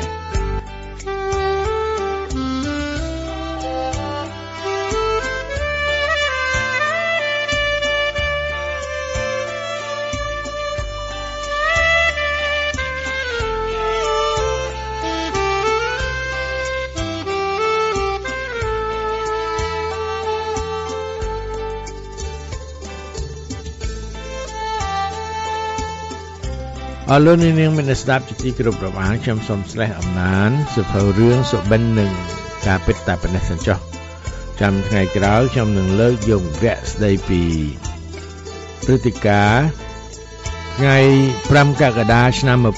អរលោកនាងមានស្ដាប់ជាទីគោរពរាប់អានខ្ញុំសូមស្លេះអំណានសភៅរឿងសុបិននិងការពិតតែប៉ុណ្ណេះសិនចុះចាំថ្ងៃក្រោយខ្ញុំនឹងលើកយកវគ្គស្ដីពីព្រឹត្តិការណ៍ថ្ងៃ5កក្កដាឆ្នាំ1997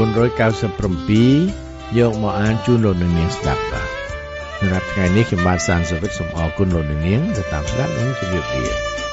យកមកអានជូនលោកនាងស្ដាប់បាទសម្រាប់ថ្ងៃនេះខ្ញុំបាទសានសុវិតសូមអរគុណលោកនាងដែលតាមស្ដាប់និងជម្រាបលា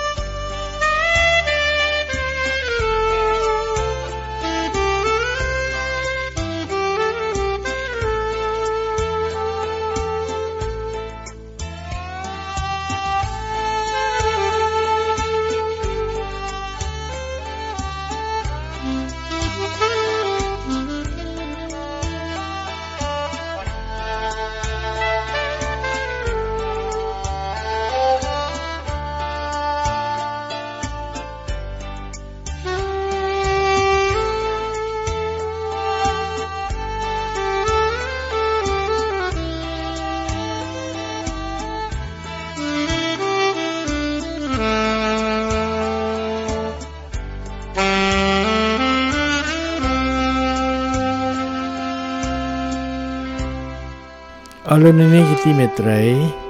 អរលោកនាងជាទីមេត្រី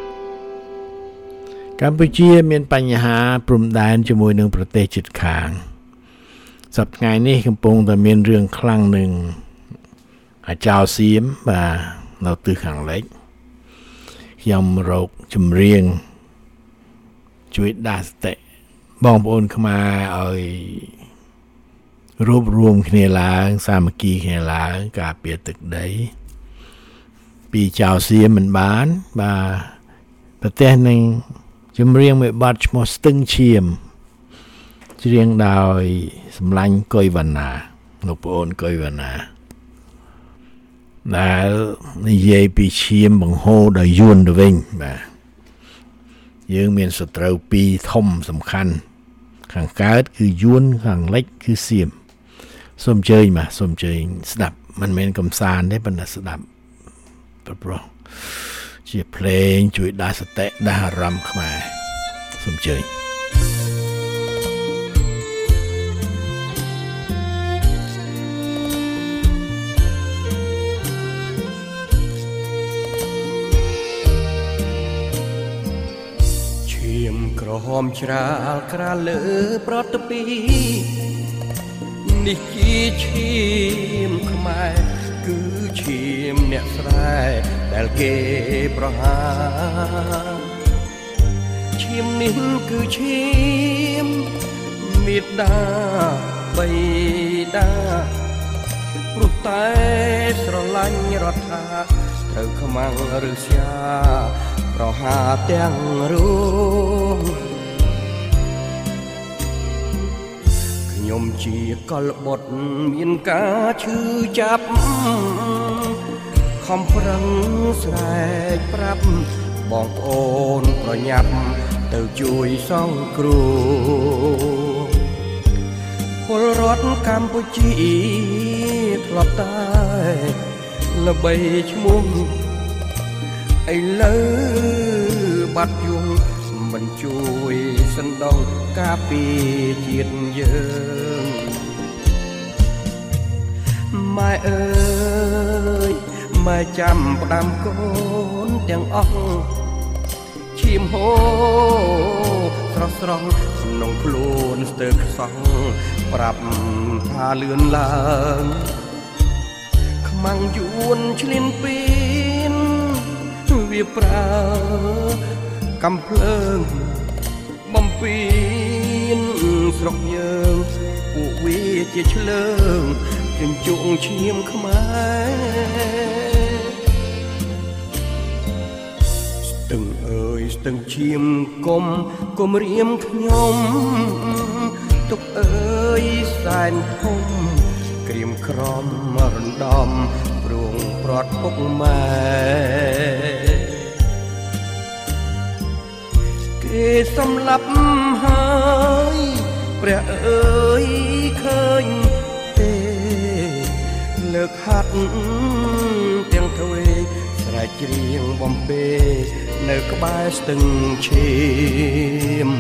កម្ពុជាមានបញ្ហាព្រំដែនជាមួយនឹងប្រទេសជិតខាងសប្តាហ៍នេះកំពុងតែមានរឿងខ្លាំងនឹងអាចោសៀមបាទនៅទិសខាងលិចខ្ញុំរកចម្រៀងជួយដាស់សតិបងប្អូនខ្មែរឲ្យរួបរวมគ្នាឡើងសាមគ្គីគ្នាឡើងការពារទឹកដីពីចៅសៀមមិនបានបាទប្រទេសនឹងចម្រៀងមួយបទឈ្មោះស្ទឹងឈាមច្រៀងដោយសម្លាញ់កុយវណ្ណាលោកប្អូនកុយវណ្ណាដែលនិយាយពីឈាមបង្ហូរដោយយួនទៅវិញបាទយើងមានសត្រូវពីរធំសំខាន់ខាងកើតគឺយួនខាងលិចគឺសៀមសូមអញ្ជើញបាទសូមអញ្ជើញស្ដាប់មិនមែនកំសាន្តទេប៉ុន្តែស្ដាប់ប្រុសជាភ្លេងជួយដាស់សតិដាស់អារម្មណ៍ខ្មែរសូមអញ្ជើញឈាមក្រហមច្រាលក្រាលលើប្រតពីនេះជាឈាមខ្មែរគឺឈាមអ្នកស្រែដែលគេប្រហារឈាមនេះគឺឈាមមេដាបៃតាព្រោះតែស្រឡាញ់រដ្ឋាត្រូវខ្មាំងឬស្យាប្រហារទាំងរួមខ្ញុំជាកលបុត្រមានការឈឺចាប់ខំប្រឹងស្រែកប្រាប់បងប្អូនប្រញាប់ទៅជួយសង្គ្រោះពលរដ្ឋកម្ពុជាធ្លាប់តែល្បីឈ្មោះឥឡូវបាត់យំមិនជួយសណ្ដុំការពារជាតិយើងម៉ែអើយម៉ែចាំផ្ដាំកូនទាំងអស់ឈាមហូរស្រស់ស្រង់ក្នុងខ្លួនស្ទើរខ្សោះប្រាប់ថាលឿនឡើងខ្មាំងយួនឈ្លានពានវាប្រើកំភ្លើងបំពេញស្រុកយើងពួកវាជាឆ្លើងជញ្ជក់ឈាមខ្មែរស្ទឹងអើយស្ទឹងឈាមកុំរៀមខ្ញុំទុកអើយសែនធំក្រៀមក្រំរំដំព្រួងព្រាត់ពុកម៉ែគេសម្លាប់ហើយព្រះអើយឃើញទេលើកហាត់ទាំងទ្វេស្រែកច្រៀងបំពេនៅក្បែរស្ទឹងឈាម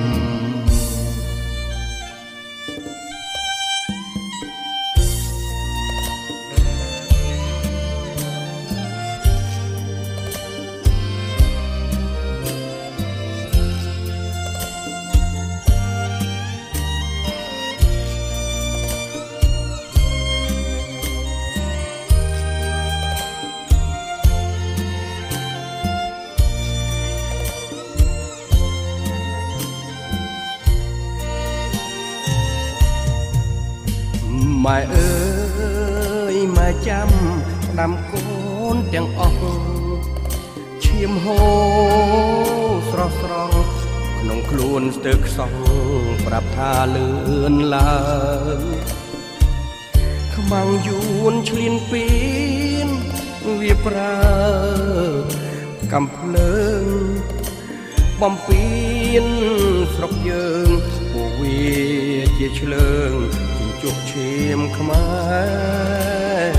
ម៉ែអើយម៉ែចាំផ្ដាំកូនទាំងអស់ឈាមហូរស្រស់ស្រង់ក្នុងខ្លួនស្ទើរខ្សោះប្រាប់ថាលឿនឡើងខ្មាំងយួនឈ្លានពានវាប្រើកំភ្លើងបំពេញស្រុកយើងពួកវាជាឆ្លើងជក់ឈាមខ្មែរ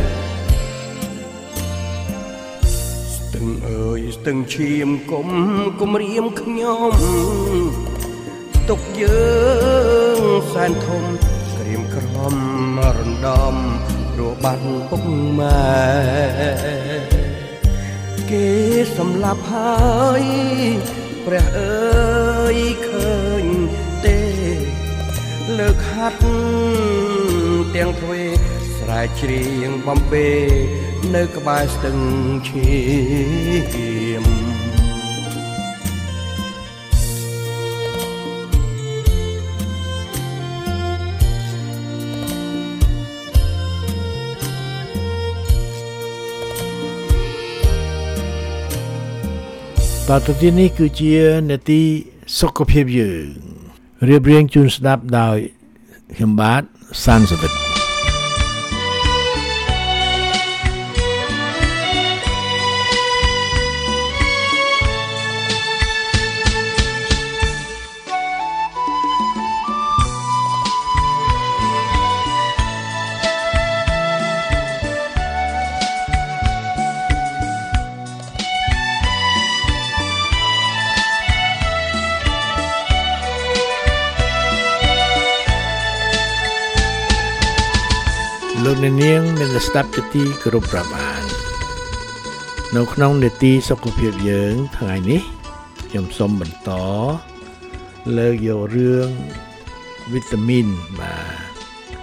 ស្ទឹងអើយស្ទឹងឈាមកុំរៀមខ្ញុំទុកយើងសែនធំក្រៀមក្រំរំដំព្រោះបាត់ពុកម៉ែគេសម្លាប់ហើយព្រះអើយឃើញទេលើកហាត់ទាំងទ្វេស្រែកច្រៀងបំពេនៅក្បែរស្ទឹងឈាមតទៅទីនេះគឺជានាទីសុខភាពយើងរៀបរៀងជូនស្ដាប់ដោយខ្ញុំបាទសានសវិតលោកអ្នកនាងមានស្ដាប់ជាទីគោរពរាប់អាននៅក្នុងនេតិសុខភាពយើងថ្ងៃនេះខ្ញុំសូមបន្តលើកយករឿងវីតាមីនបាទ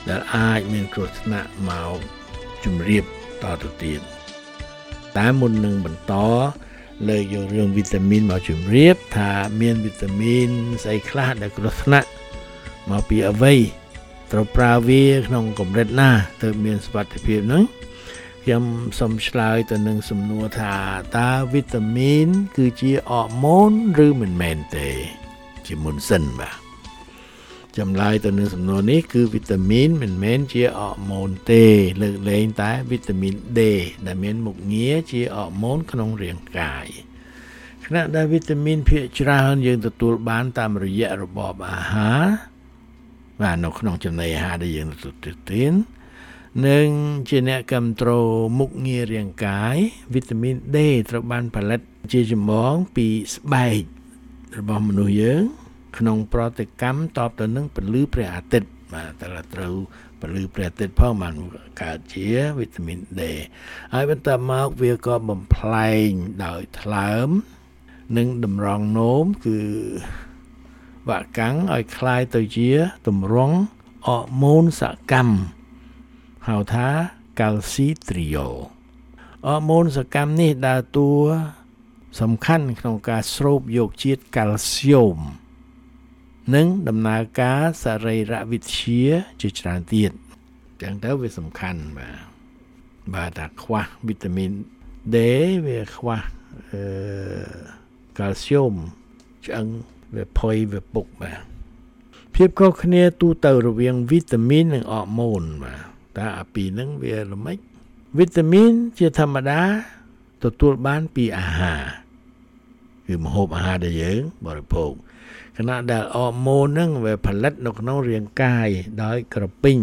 ដែលអាចមានគ្រោះថ្នាក់មកជំរាបតទៅទៀតតែមុននឹងបន្តលើកយករឿងវីតាមីនមកជំរាបថាមានវីតាមីនស្អីខ្លះដែលគ្រោះថ្នាក់មកពីអ្វីត្រូវប្រើវាក្នុងកម្រិតណាទើបមានសុវត្ថិភាពហ្នឹងខ្ញុំសូមឆ្លើយទៅនឹងសំណួរថាតើវីតាមីនគឺជាអរម៉ូនឬមិនមែនទេជាមុនសិនបាទចម្លើយទៅនឹងសំណួរនេះគឺវីតាមីនមិនមែនជាអរម៉ូនទេលើកលែងតែវីតាមីន D ដែលមានមុខងារជាអរម៉ូនក្នុងរាងកាយខណៈដែលវីតាមីនភាគច្រើនយើងទទួលបានតាមរយៈរបបអាហារបាទនៅក្នុងចំណីអាហារដែលយើងទទួលទាននិងជាអ្នកគ្រប់គ្រងមុខងាររាងកាយវីតាមីន D ត្រូវបានផលិតជាចម្បងពីស្បែករបស់មនុស្សយើងក្នុងប្រតិកម្មតបទៅនឹងពន្លឺព្រះអាទិត្យបាទតែត្រូវពន្លឺព្រះអាទិត្យផងបានកើតជាវីតាមីន D ហើយបន្ទាប់មកវាក៏បំផ្លែងដោយថ្លើមនិងតម្រង់នោមគឺវាក់កាំងឲ្យคล้ายទៅជាទម្រង់អរម៉ូនសកម្មហៅថាកាល់ស៊ីត្រីយ៉ូលអរម៉ូនសកម្មនេះដើរតួសំខាន់ក្នុងការស្រូបយកជាតិកាល់ស្យូមនិងដំណើរការសរីរវិទ្យាជាច្រើនទៀតចឹងទៅវាសំខាន់បាទថាខ្វះវីតាមីន D វាខ្វះកាល់ស្យូមឆ្អឹងវាផុយវាពុកបាទភាពខុសគ្នាទូទៅរវាងវីតាមីននិងអរម៉ូនបាទតើអាពីរហ្នឹងវាល្មិចវីតាមីនជាធម្មតាទទួលបានពីអាហារគឺម្ហូបអាហារដែលយើងបរិភោគខណៈដែលអរម៉ូនហ្នឹងវាផលិតនៅក្នុងរាងកាយដោយក្រពេញ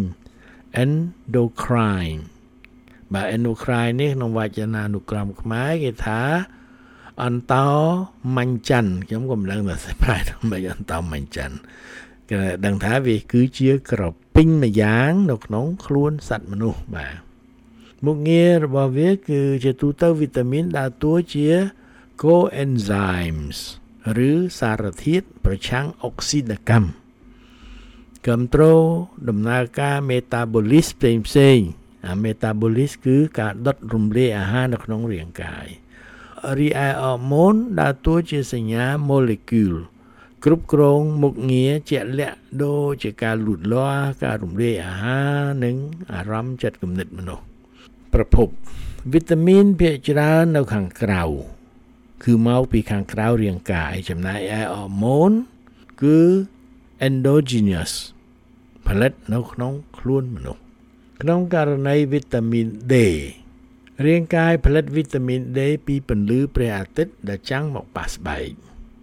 endocrine បាទ endocrine នេះក្នុងវចនានុក្រមខ្មែរគេថាអន្តោមញ្ច័នខ្ញុំក៏មិនដឹងថាស្ប្រែថាម៉េចអន្តោមញ្ច័នគេដឹងថាវាគឺជាក្រពេញមួយយ៉ាងនៅក្នុងខ្លួនសត្វមនុស្សបាទមុខងាររបស់វាគឺជាទូទៅវីតាមីនដើរតួជា coenzymes ឬសារធាតុប្រឆាំងអុកស៊ីដកម្មគ្រប់គ្រងដំណើរការ metabolism ផ្សេងៗអា metabolism គឺការដុតរំលាយអាហារនៅក្នុងរាងកាយរីឯអរម៉ូនដើរតួជាសញ្ញា molecule គ្រប់គ្រងមុខងារជាក់លាក់ដូចជាការលូតលាស់ការរំលាយអាហារនិងអារម្មណ៍ចិត្តគំនិតមនុស្សប្រភពវីតាមីនភាគច្រើននៅខាងក្រៅគឺមកពីខាងក្រៅរាងកាយចំណែកឯអរម៉ូនគឺ endogenous ផលិតនៅក្នុងខ្លួនមនុស្សក្នុងករណីវីតាមីន D រាងកាយផលិតវីតាមីន D ពីពន្លឺព្រះអាទិត្យដែលចាំងមកប៉ះស្បែក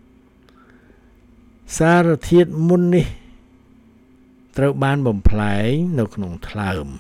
សារធាតុមុននេះត្រូវបានបំផ្លែងនៅក្នុងថ្លើម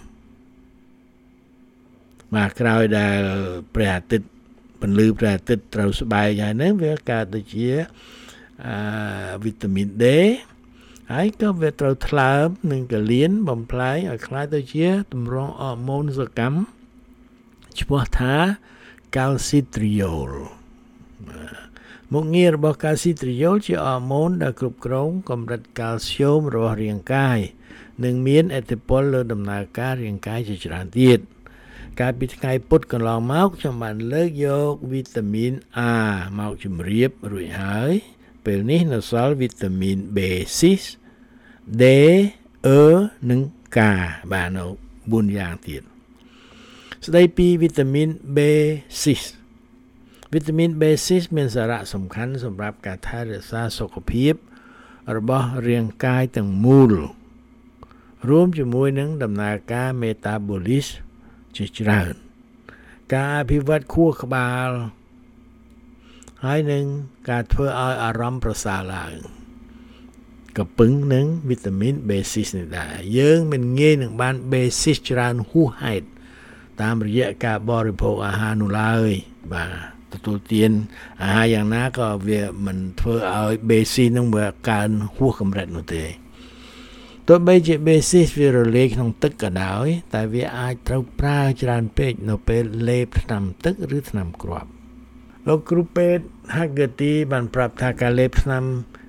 មកក្រោយដែលព្រះអាទិត្យពន្លឺព្រះអាទិត្យត្រូវស្បែកហើយហ្នឹងវាកើតទៅជាវីតាមីន D ហើយក៏វាត្រូវថ្លើមនិងកលៀនបំផ្លែងឲ្យคล้ายទៅជាទម្រង់អរម៉ូនសកម្មឈ្មោះថាកាល់ស៊ីត្រីយ៉ូលមុខងាររបស់កាល់ស៊ីត្រីយ៉ូលជាអរម៉ូនដែលគ្រប់គ្រងកម្រិតកាល់ស្យូមរបស់រាងកាយនិងមានឥទ្ធិពលលើដំណើរការរាងកាយជាច្រើនទៀតកាលពីថ្ងៃពុធកន្លងមកខ្ញុំបានលើកយកវីតាមីន A មកជម្រាបរួចហើយពេលនេះនៅសល់វីតាមីន B6 D E និង K បាទនៅ4យ៉ាងទៀតស្ដីពីវីតាមីន B6 វីតាមីន B6 មានសារៈសំខាន់សម្រាប់ការថែរក្សាសុខភាពរបស់រាងកាយទាំងមូលរួមជាមួយនឹងដំណើរការ metabolism ជាច្រើនការអភិវឌ្ឍខួរក្បាលហើយនឹងការធ្វើឲ្យអារម្មណ៍ប្រសើរឡើងក៏ពឹងនឹងវីតាមីន B6 នេះដែរយើងមិនងាយនឹងបាន B6 ច្រើនហួសហេតុតាមរយៈការបរិភោគអាហារនោះឡើយបាទទទួលទានអាហារយ៉ាងណាក៏វាមិនធ្វើឲ្យ B6 នឹងវាកើនហួសកម្រិតនោះទេទោះបីជា B6 វារលាយក្នុងទឹកក៏ដោយតែវាអាចត្រូវប្រើច្រើនពេកនៅពេលលេបថ្នាំទឹកឬថ្នាំគ្រាប់លោកគ្រូពេទ្យ Haggerty បានប្រាប់ថាការលេបថ្នាំ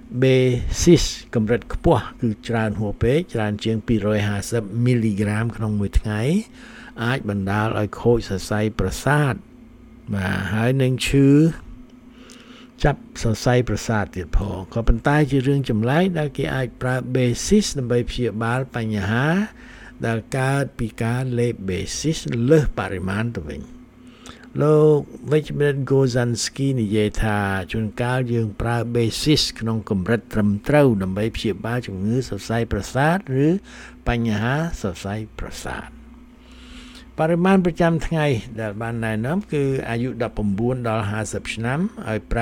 basis កម្រិតខ្ពស់គឺច្រើនហួសពេកច្រើនជាង250មីលីក្រាមក្នុងមួយថ្ងៃអាចបណ្ដាលឲ្យខូចសរសៃប្រសាទបាទហើយនឹងឈឺចាប់សរសៃប្រសាទទៀតផងក៏ប៉ុន្តែជារឿងចម្លែកដែលគេអាចប្រើ basis ដើម្បីព្យាបាលបញ្ហាដែលកើតពីការលេប basis លើសបរិមាណទៅវិញលោក Vladimir Gozhansky និយាយថាជួនកាលយើងប្រើ basis ក្នុងកម្រិតត្រឹមត្រូវដើម្បីព្យាបាលជំងឺសរសៃប្រសាទឬបញ្ហាសរសៃប្រសាទបរិមាណប្រចាំថ្ងៃដែលបានណែនាំគឺអាយុ19ដល់50ឆ្នាំឲ្យប្រើ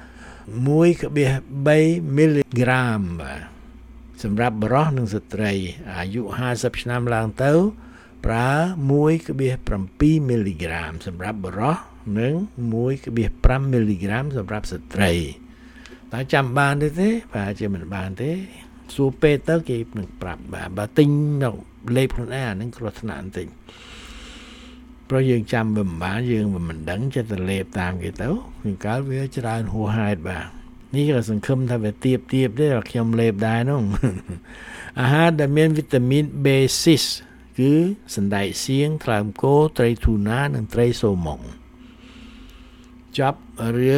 1.3 មីលីក្រាមបាទសម្រាប់បុរសនិងស្ត្រីអាយុ50ឆ្នាំឡើងទៅប្រើ 1.7 មីលីក្រាមសម្រាប់បុរសនិង 1.5 មីលីក្រាមសម្រាប់ស្ត្រីតើចាំបានទេបាទជាមិនបានទេសួរពេទ្យទៅគេនឹងប្រាប់បាទបើទិញមកលេបខ្លួនឯងអានឹងគ្រោះថ្នាក់បន្តិចព្រោះយើងចាំវាមិនបានយើងមិនដឹងចិត្តទៅលេបតាមគេទៅគឺកាលវាច្រើនហួសហេតុបាទនេះក៏សង្ឃឹមថាវាទៀបទេខ្ញុំលេបដែរនោះអាហារដែលមានវីតាមីន B6 គឺសណ្តែកសៀងថ្លើមគោត្រីទូណានិងត្រីសូម៉ុងចប់រឿង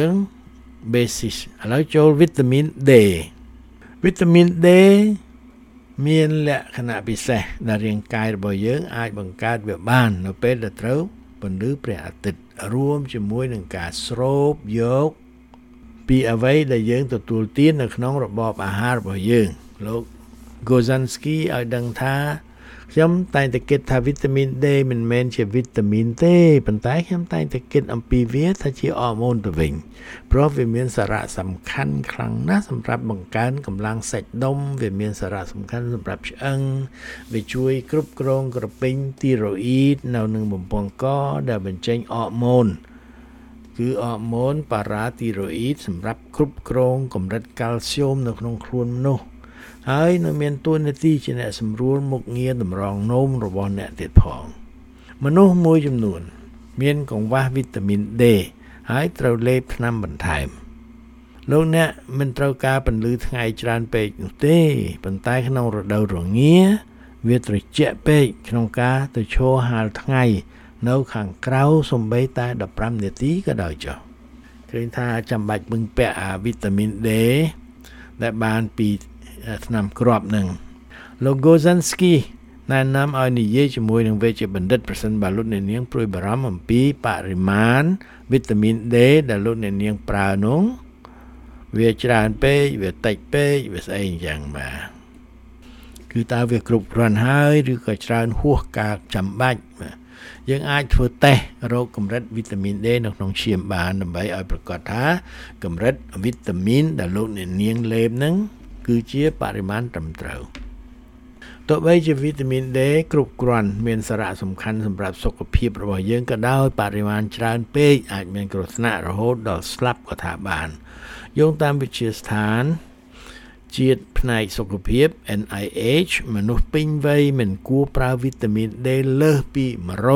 B6 ឥឡូវចូលវីតាមីន D វីតាមីន D មានលក្ខណៈពិសេសដែលរាងកាយរបស់យើងអាចបង្កើតវាបាននៅពេលដែលត្រូវពន្លឺព្រះអាទិត្យរួមជាមួយនឹងការស្រូបយកពីអ្វីដែលយើងទទួលទាននៅក្នុងរបបអាហាររបស់យើងលោក Gozhansky ឲ្យដឹងថាខ្ញុំតែងតែគិតថាវីតាមីន D មិនមែនជាវីតាមីនទេប៉ុន្តែខ្ញុំតែងតែគិតអំពីវាថាជាអរម៉ូនទៅវិញព្រោះវាមានសារៈសំខាន់ខ្លាំងណាស់សម្រាប់បង្កើនកម្លាំងសាច់ដុំវាមានសារៈសំខាន់សម្រាប់ឆ្អឹងវាជួយគ្រប់គ្រងក្រពេញទីរ៉ូអ៊ីតនៅនឹងបំពង់កដែលបញ្ចេញអរម៉ូនគឺអរម៉ូនប៉ារ៉ាទីរ៉ូអ៊ីតសម្រាប់គ្រប់គ្រងកម្រិតកាល់ស្យូមនៅក្នុងខ្លួនមនុស្សហើយនៅមានតួនាទីជាអ្នកសម្រួលមុខងារតម្រងនោមរបស់អ្នកទៀតផងមនុស្សមួយចំនួនមានកង្វះវីតាមីន D ហើយត្រូវលេបថ្នាំបន្ថែមលោកអ្នកមិនត្រូវការពន្លឺថ្ងៃច្រើនពេកនោះទេប៉ុន្តែក្នុងរដូវរងាវាត្រជាក់ពេកក្នុងការទៅឈរហាលថ្ងៃនៅខាងក្រៅសូម្បីតែ15នាទីក៏ដោយចុះឃើញថាចាំបាច់ពឹងពាក់វីតាមីន D ដែលបានពីថ្នាំគ្រាប់នឹងលោក Gozhansky ណែនាំឲ្យនិយាយជាមួយនឹងវេជ្ជបណ្ឌិតប្រសិនបើលោកអ្នកនាងព្រួយបារម្ភអំពីបរិមាណវីតាមីន D ដែលលោកអ្នកនាងប្រើនោះវាច្រើនពេកវាតិចពេកវាស្អីអញ្ចឹងបាទគឺតើវាគ្រប់គ្រាន់ហើយឬក៏ច្រើនហួសការចាំបាច់បាទយើងអាចធ្វើតេស្តរកកម្រិតវីតាមីន D នៅក្នុងឈាមបានដើម្បីឲ្យប្រកាសថាកម្រិតវីតាមីនដែលលោកអ្នកនាងលេបហ្នឹងគឺជាបរិមាណត្រឹមត្រូវទោះបីជាវីតាមីន D គ្រប់គ្រាន់មានសារៈសំខាន់សម្រាប់សុខភាពរបស់យើងក៏ដោយបរិមាណច្រើនពេកអាចមានគ្រោះថ្នាក់រហូតដល់ស្លាប់ក៏ថាបានយោងតាមវិទ្យាស្ថានជាតិផ្នែកសុខភាព NIH មនុស្សពេញវ័យមិនគួរប្រើវីតាមីន D លើសពី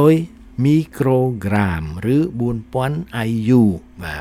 100មីក្រូក្រាមឬ 4000 IU បាទ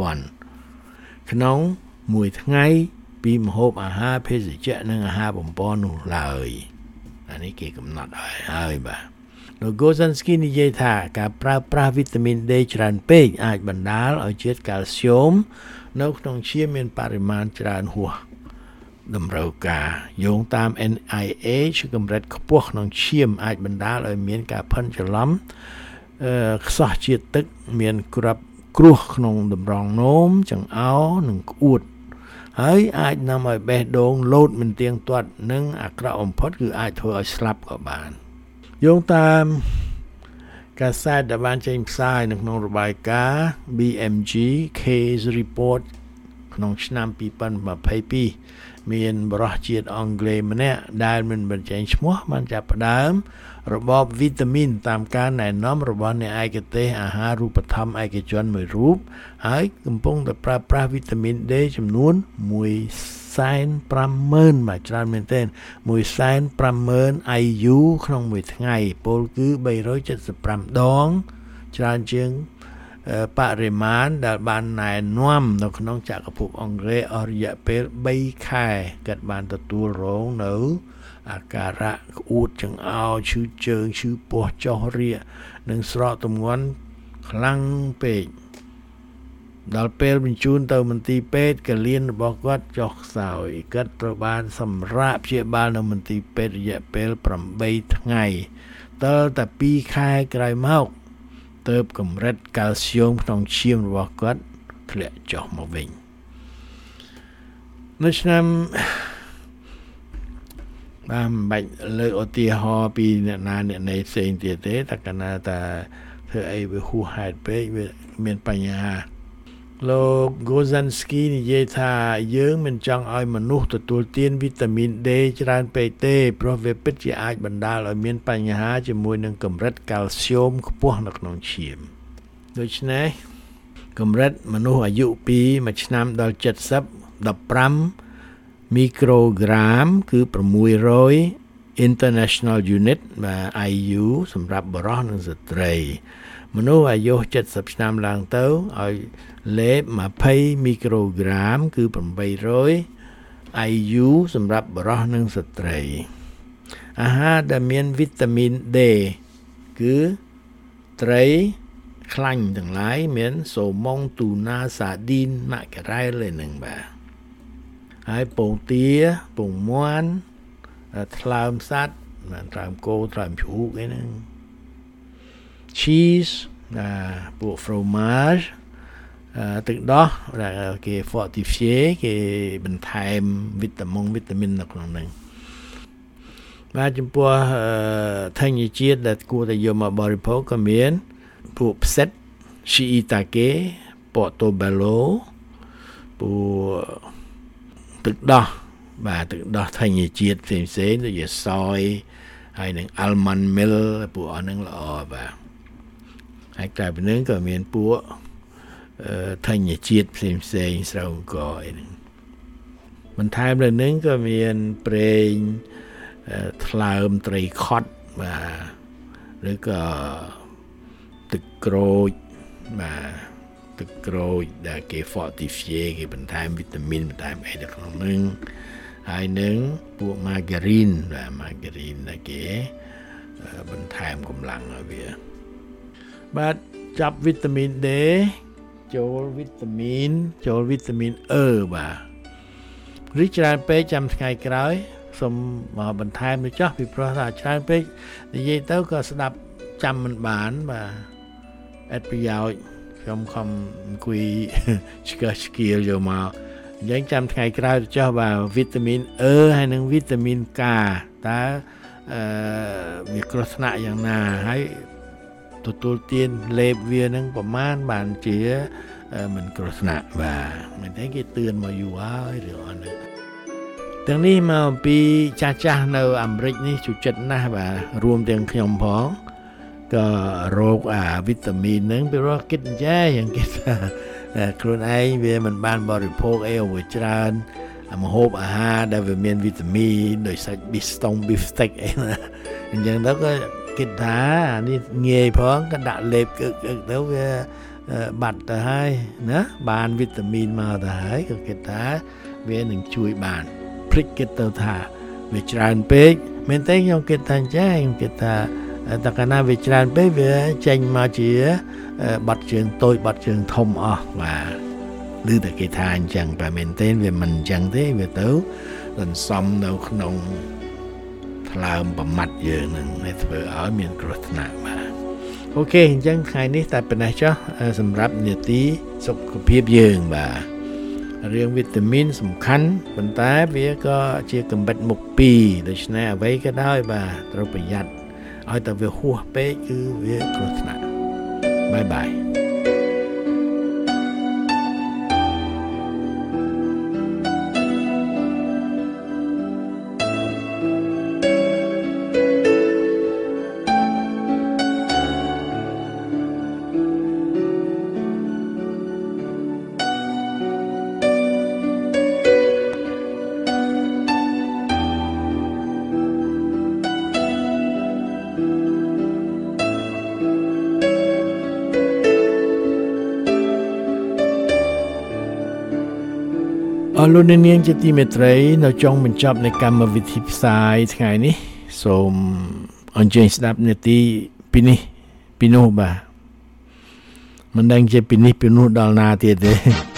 4000ក្នុងមួយថ្ងៃពីម្ហូបអាហារភេសជ្ជៈនិងអាហារបំពងនោះឡើយអានេះគេកំណត់ហើយបាទលោក Gozhansky និយាយថាការប្រើប្រាស់វីតាមីន D ច្រើនពេកអាចបណ្ដាលឲ្យជាតិកាល់ស្យូមនៅក្នុងឈាមមានបរិមាណច្រើនហួសតម្រូវការយោងតាម NIH កម្រិតខ្ពស់ក្នុងឈាមអាចបណ្ដាលឲ្យមានការផិនច្រឡំខ្សោះជាតិទឹកមានគ្រោះក្នុងតម្រងនោមចង្អោរនិងក្អួតហើយអាចនាំឲ្យបេះដូងលោតមិនទៀងទាត់និងអាក្រក់បំផុតគឺអាចធ្វើឲ្យស្លាប់ក៏បានយោងតាមកាសែតដែលបានចេញផ្សាយនៅក្នុងរបាយការណ៍ BMG Case Report ក្នុងឆ្នាំ2022មានបរិះជាតិអង់គ្លេសម្នាក់ដែលមិនបញ្ចេញឈ្មោះបានចាប់ផ្ដើមរបបវីតាមីនតាមការណែនាំរបស់អ្នកឯកទេសអាហារូបត្ថម្ភឯកជនមួយរូបហើយកំពុងតែប្រើប្រាស់វីតាមីន D ចំនួន 150,000 បាទច្រើនមែនទែន 150,000 IU ក្នុងមួយថ្ងៃពលគឺ375ដងច្រើនជាងបរិមាណដែលបានណែនាំនៅក្នុងចក្រភពអង់គ្លេសអស់រយៈពេល3ខែគាត់បានទទួលរងនៅអាការៈក្អួតចង្អោរឈឺជើងឈឺពោះចុះរាគនិងស្រកទម្ងន់ខ្លាំងពេកដល់ពេលបញ្ជូនទៅមន្ទីរពេទ្យកលៀនរបស់គាត់ចុះខ្សោយគាត់ត្រូវបានសម្រាកព្យាបាលនៅមន្ទីរពេទ្យរយៈពេល8ថ្ងៃដល់តែ2ខែក្រោយមកទើបកម្រិតកាល់ស្យូមក្នុងឈាមរបស់គាត់ធ្លាក់ចុះមកវិញនៅឆ្នាំបានមិនបាច់លើកឧទាហរណ៍ពីអ្នកណាអ្នកណីផ្សេងទៀតទេតែកាលណាតែធ្វើអីវាហួសហេតុពេកវាមានបញ្ហាលោក Gozansky និយាយថាយើងមិនចង់ឲ្យមនុស្សទទួលទានវីតាមីន D ច្រើនពេកទេព្រោះវាពិតជាអាចបណ្ដាលឲ្យមានបញ្ហាជាមួយនឹងកម្រិតកាល់ស្យូមខ្ពស់នៅក្នុងឈាមដូច្នេះកម្រិតមនុស្សអាយុពី1ឆ្នាំដល់70 15មីក្រូក្រាមគឺ600 International Unit បាទ IU សម្រាប់បុរសនិងស្ត្រីមនុស្សអាយុ70ឆ្នាំឡើងទៅឲ្យលេប20មីក្រូក្រាមគឺ800 IU សម្រាប់បុរសនិងស្ត្រីអាហារដែលមានវីតាមីន D គឺត្រីខ្លាញ់ទាំងឡាយមានសូម៉ុងទូណាសាឌីនម៉ាការ៉ែលឯហ្នឹងបាទហើយពងទាពងមាន់ថ្លើមសត្វថ្លើមគោថ្លើមជ្រូកអីហ្នឹង cheese ពួក fromage ទឹកដោះដែលគេ fortifier គេបន្ថែមវីតាមីននៅក្នុងហ្នឹងបាទចំពោះធញ្ញជាតិដែលគួរតែយកមកបរិភោគក៏មានពួកផ្សិត shiitake portobello ពួកទឹកដោះបាទទឹកដោះធញ្ញជាតិផ្សេងៗដូចជាសយហើយនឹង almond milk ពួកអស់ហ្នឹងល្អបាទហើយក្រៅពីហ្នឹងក៏មានពួកធញ្ញជាតិផ្សេងៗស្រូវអង្គអីហ្នឹងបន្ថែមលើហ្នឹងក៏មានប្រេងថ្លើមត្រីខុតបាទឬក៏ទឹកក្រូចបាទទឹកក្រូចដែលគេ fortifier គេបន្ថែមវីតាមីនបន្ថែមអីនៅក្នុងហ្នឹងហើយនឹងពួក margarine បាទ margarine ដែលគេបន្ថែមកម្លាំងឲ្យវាបាទចាប់វីតាមីន D ចូលវីតាមីនE បាទឬច្រើនពេកចាំថ្ងៃក្រោយសូមមកបន្ថែមទៅចោះពីព្រោះថាច្រើនពេកនិយាយទៅក៏ស្ដាប់ចាំមិនបានបាទអត់ប្រយោជន៍ខ្ញុំខំអង្គុយឆ្កឹះឆ្កៀលយកមកអញ្ចឹងចាំថ្ងៃក្រោយទៅចោះបាទវីតាមីន E ហើយនិងវីតាមីន K តើវាគ្រោះថ្នាក់យ៉ាងណាហើយទទួលទានលេបវានឹងប្រមាណបានជាមិនគ្រោះថ្នាក់បាទមិនទេគេទឿនមកយូរហើយរឿងអស់នេះទាំងនេះមកអំពីចាស់នៅអាមេរិកនេះជួយចិត្តណាស់បាទរួមទាំងខ្ញុំផងក៏រោគវីតាមីនហ្នឹងពីព្រោះគិតយ៉ាងគេថាខ្លួនឯងវាមិនបានបរិភោគអីឲ្យច្រើនម្ហូបអាហារដែលវាមានវីតាមីនដូចសាច់ប៊ីហ្ស្តិកអីណាអញ្ចឹងទៅក៏គិតថានេះងាយផងក៏ដាក់លេបកឹកទៅវាបាត់ទៅហើយណាបានវីតាមីនមកទៅហើយក៏គិតថាវានឹងជួយបានភ្លេចគិតទៅថាវាច្រើនពេកមែនទេខ្ញុំគិតថាអញ្ចឹងខ្ញុំគិតថាតែកាលណាវាច្រើនពេកវាចេញមកជាបាត់ជើងតូចបាត់ជើងធំអស់បាទឬតែគេថាអញ្ចឹងតែមែនទេវាមិនអញ្ចឹងទេវាទៅសន្សំនៅក្នុងថ្លើមប្រមាត់យើងនឹងឲ្យធ្វើឲ្យមានគ្រោះថ្នាក់បាទអូខេអញ្ចឹងថ្ងៃនេះតែប៉ុណ្ណេះចុះសម្រាប់នាទីសុខភាពយើងបាទរឿងវីតាមីនសំខាន់ប៉ុន្តែវាក៏ជាកម្រិតមុខ2ដូច្នេះអ្វីក៏ដោយបាទត្រូវប្រយ័ត្នឲ្យតែវាហួសពេកគឺវាគ្រោះថ្នាក់បាយបាយអរលោកអ្នកនាងជាទីមេត្រីនៅចុងបញ្ចប់នៃកម្មវិធីផ្សាយថ្ងៃនេះសូមអញ្ជើញស្ដាប់នាទីពីនេះពីនោះបាទមិនដឹងជាពីនេះពីនោះដល់ណាទៀតទេ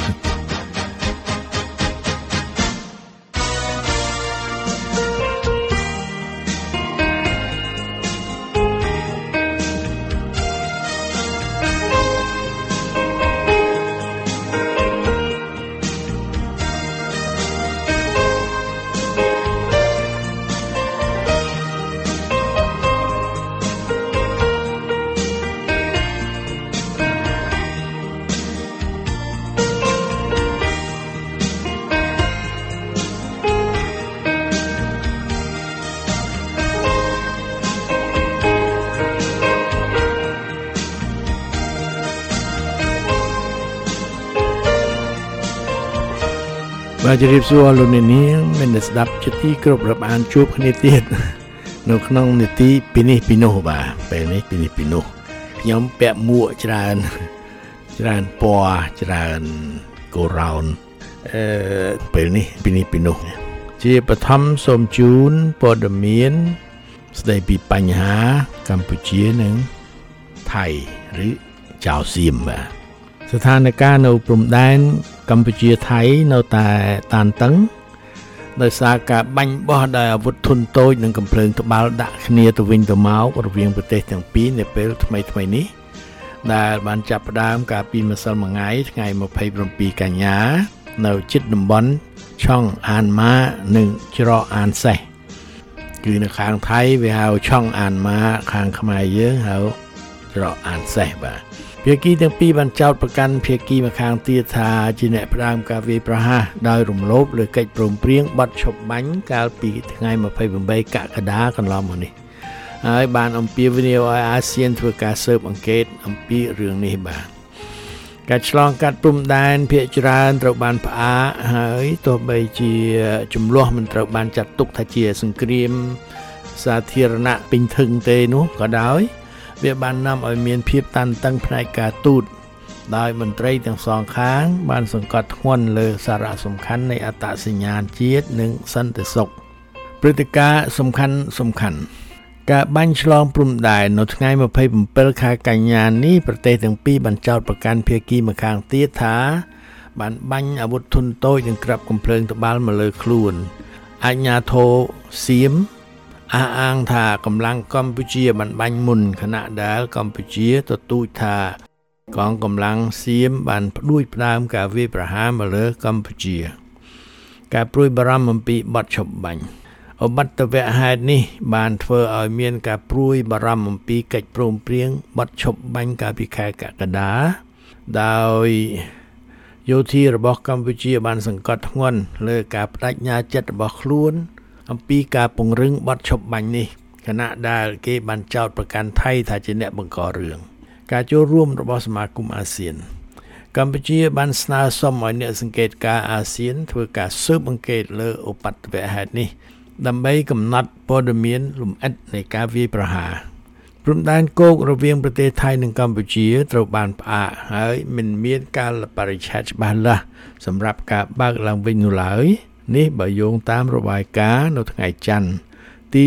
បាទជម្រាបសួរលោកអ្នកនាងមានតែស្ដាប់ជាទីគ្រប់រាប់អានជួបគ្នាទៀតនៅក្នុងនីតិពីនេះពីនោះបាទពេលនេះពីនេះពីនោះខ្ញុំពាក់មួកច្រើនពណ៌ច្រើនកូរ៉ោនពេលនេះពីនេះពីនោះជាបឋមសូមជូនព័ត៌មានស្ដីពីបញ្ហាកម្ពុជានិងថៃឬចៅសៀមបាទស្ថានភាពនៅព្រំដែនកម្ពុជាថៃនៅតែតានតឹងដោយសារការបាញ់បោះដោយអាវុធធុនតូចនិងកំភ្លើងត្បាល់ដាក់គ្នាទៅវិញទៅមករវាងប្រទេសទាំងពីរនៅពេលថ្មីនេះដែលបានចាប់ផ្ដើមកាលពីម្សិលមិញថ្ងៃ27កញ្ញានៅជិតតំបន់ឆុងអានម៉ានិងច្រកអានសេះគឺនៅខាងថៃវាហៅឆុងអានម៉ាខាងខ្មែរយើងហៅច្រកអានសេះបាទភាគីទាំងពីរបានចោទប្រកាន់ភាគីម្ខាងទៀតថាជាអ្នកផ្ដើមការវាយប្រហារដោយរំលោភលើកិច្ចព្រមព្រៀងបទឈប់បាញ់កាលពីថ្ងៃ28កក្កដាកន្លងមកនេះហើយបានអំពាវនាវឲ្យអាស៊ានធ្វើការស៊ើបអង្កេតអំពីរឿងនេះបាទការឆ្លងកាត់ព្រំដែនភាគច្រើនត្រូវបានផ្អាកហើយទោះបីជាចំនួនមិនត្រូវបានចាត់ទុកថាជាសង្គ្រាមសាធារណៈពេញធឹងទេនោះក៏ដោយវាបាននាំឲ្យមានភាពតានតឹងផ្នែកការទូតដោយមន្ត្រីទាំងសងខាងបានសង្កត់ធ្ងន់លើសារៈសំខាន់នៃអត្តសញ្ញាណជាតិនិងសន្តិសុខព្រឹត្តិការណ៍សំខាន់ការបាញ់ឆ្លងព្រំដែននៅថ្ងៃ27ខែកញ្ញានេះប្រទេសទាំងពីរបានចោទប្រកាន់ភាគីម្ខាងទៀតថាបានបាញ់អាវុធធុនតូចនិងក្រាប់កំភ្លើងត្បាល់មកលើខ្លួនអាជ្ញាធរសៀមអះអាងថាកម្លាំងកម្ពុជាបានបាញ់មុនខណៈដែលកម្ពុជាទទូចថាកងកម្លាំងសៀមបានផ្ដួចផ្ដើមការវាយប្រហារមកលើកម្ពុជាការព្រួយបារម្ភអំពីបទឈប់បាញ់ឧបទ្ទវហេតុនេះបានធ្វើឲ្យមានការព្រួយបារម្ភអំពីកិច្ចព្រមព្រៀងបទឈប់បាញ់កាលពីខែកក្កដាដោយយោធារបស់កម្ពុជាបានសង្កត់ធ្ងន់លើការបដិញ្ញាចិត្តរបស់ខ្លួនអំពីការពង្រឹងបទឈប់បាញ់នេះខណៈដែលគេបានចោទប្រកាន់ថៃថាជាអ្នកបង្ករឿងការចូលរួមរបស់សមាគមអាស៊ានកម្ពុជាបានស្នើសុំឲ្យអ្នកសង្កេតការអាស៊ានធ្វើការស៊ើបអង្កេតលើឧបទ្ទវហេតុនេះដើម្បីកំណត់ព័ត៌មានលម្អិតនៃការវាយប្រហារព្រំដែនគោករវាងប្រទេសថៃនិងកម្ពុជាត្រូវបានផ្អាកហើយមិនមានកាលបរិច្ឆេទច្បាស់លាស់សម្រាប់ការបើកឡើងវិញនោះឡើយនេះបើយោងតាមរបាយការណ៍នៅថ្ងៃច័ន្ទទី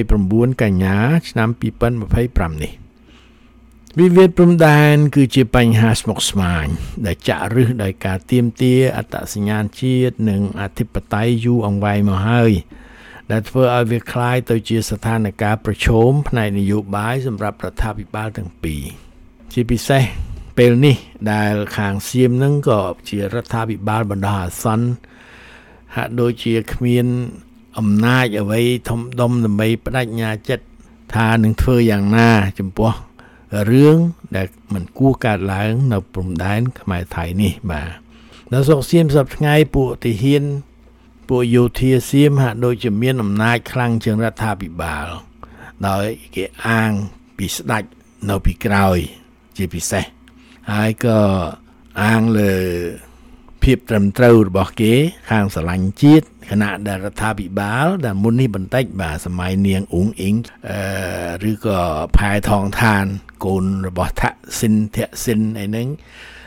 29កញ្ញាឆ្នាំ2025នេះវិវាទព្រំដែនគឺជាបញ្ហាស្មុគស្មាញដែលចាក់ឫសដោយការទាមទារអត្តសញ្ញាណជាតិនិងអធិបតេយ្យយូរអង្វែងមកហើយដែលធ្វើឲ្យវាคล้ายទៅជាស្ថានភាពប្រឈមផ្នែកនយោបាយសម្រាប់រដ្ឋាភិបាលទាំងពីរជាពិសេសពេលនេះដែលខាងសៀមនឹងក៏ជារដ្ឋាភិបាលបណ្ដោះអាសន្នហាក់ដូចជាគ្មានអំណាចអ្វីធំដុំដើម្បីបដិញ្ញាចិត្តថានឹងធ្វើយ៉ាងណាចំពោះរឿងដែលមិនគួរកើតឡើងនៅព្រំដែនខ្មែរថៃនេះបាទនៅស្រុកសៀមសប្តាហ៍ថ្ងៃពួកទាហានពួកយោធាសៀមហាក់ដូចជាមានអំណាចខ្លាំងជាងរដ្ឋាភិបាលដោយគេអាងពីស្ដេចនៅពីក្រោយជាពិសេសហើយក៏អាងលើភាពត្រឹមត្រូវរបស់គេខាងស្រឡាញ់ជាតិខណៈដែលរដ្ឋាភិបាលដែលមុននេះបន្តិចបាទសម័យនាងអ៊ុងអ៊ីងឬក៏ផែថងឋានកូនរបស់ថាក់ស៊ីនអីហ្នឹង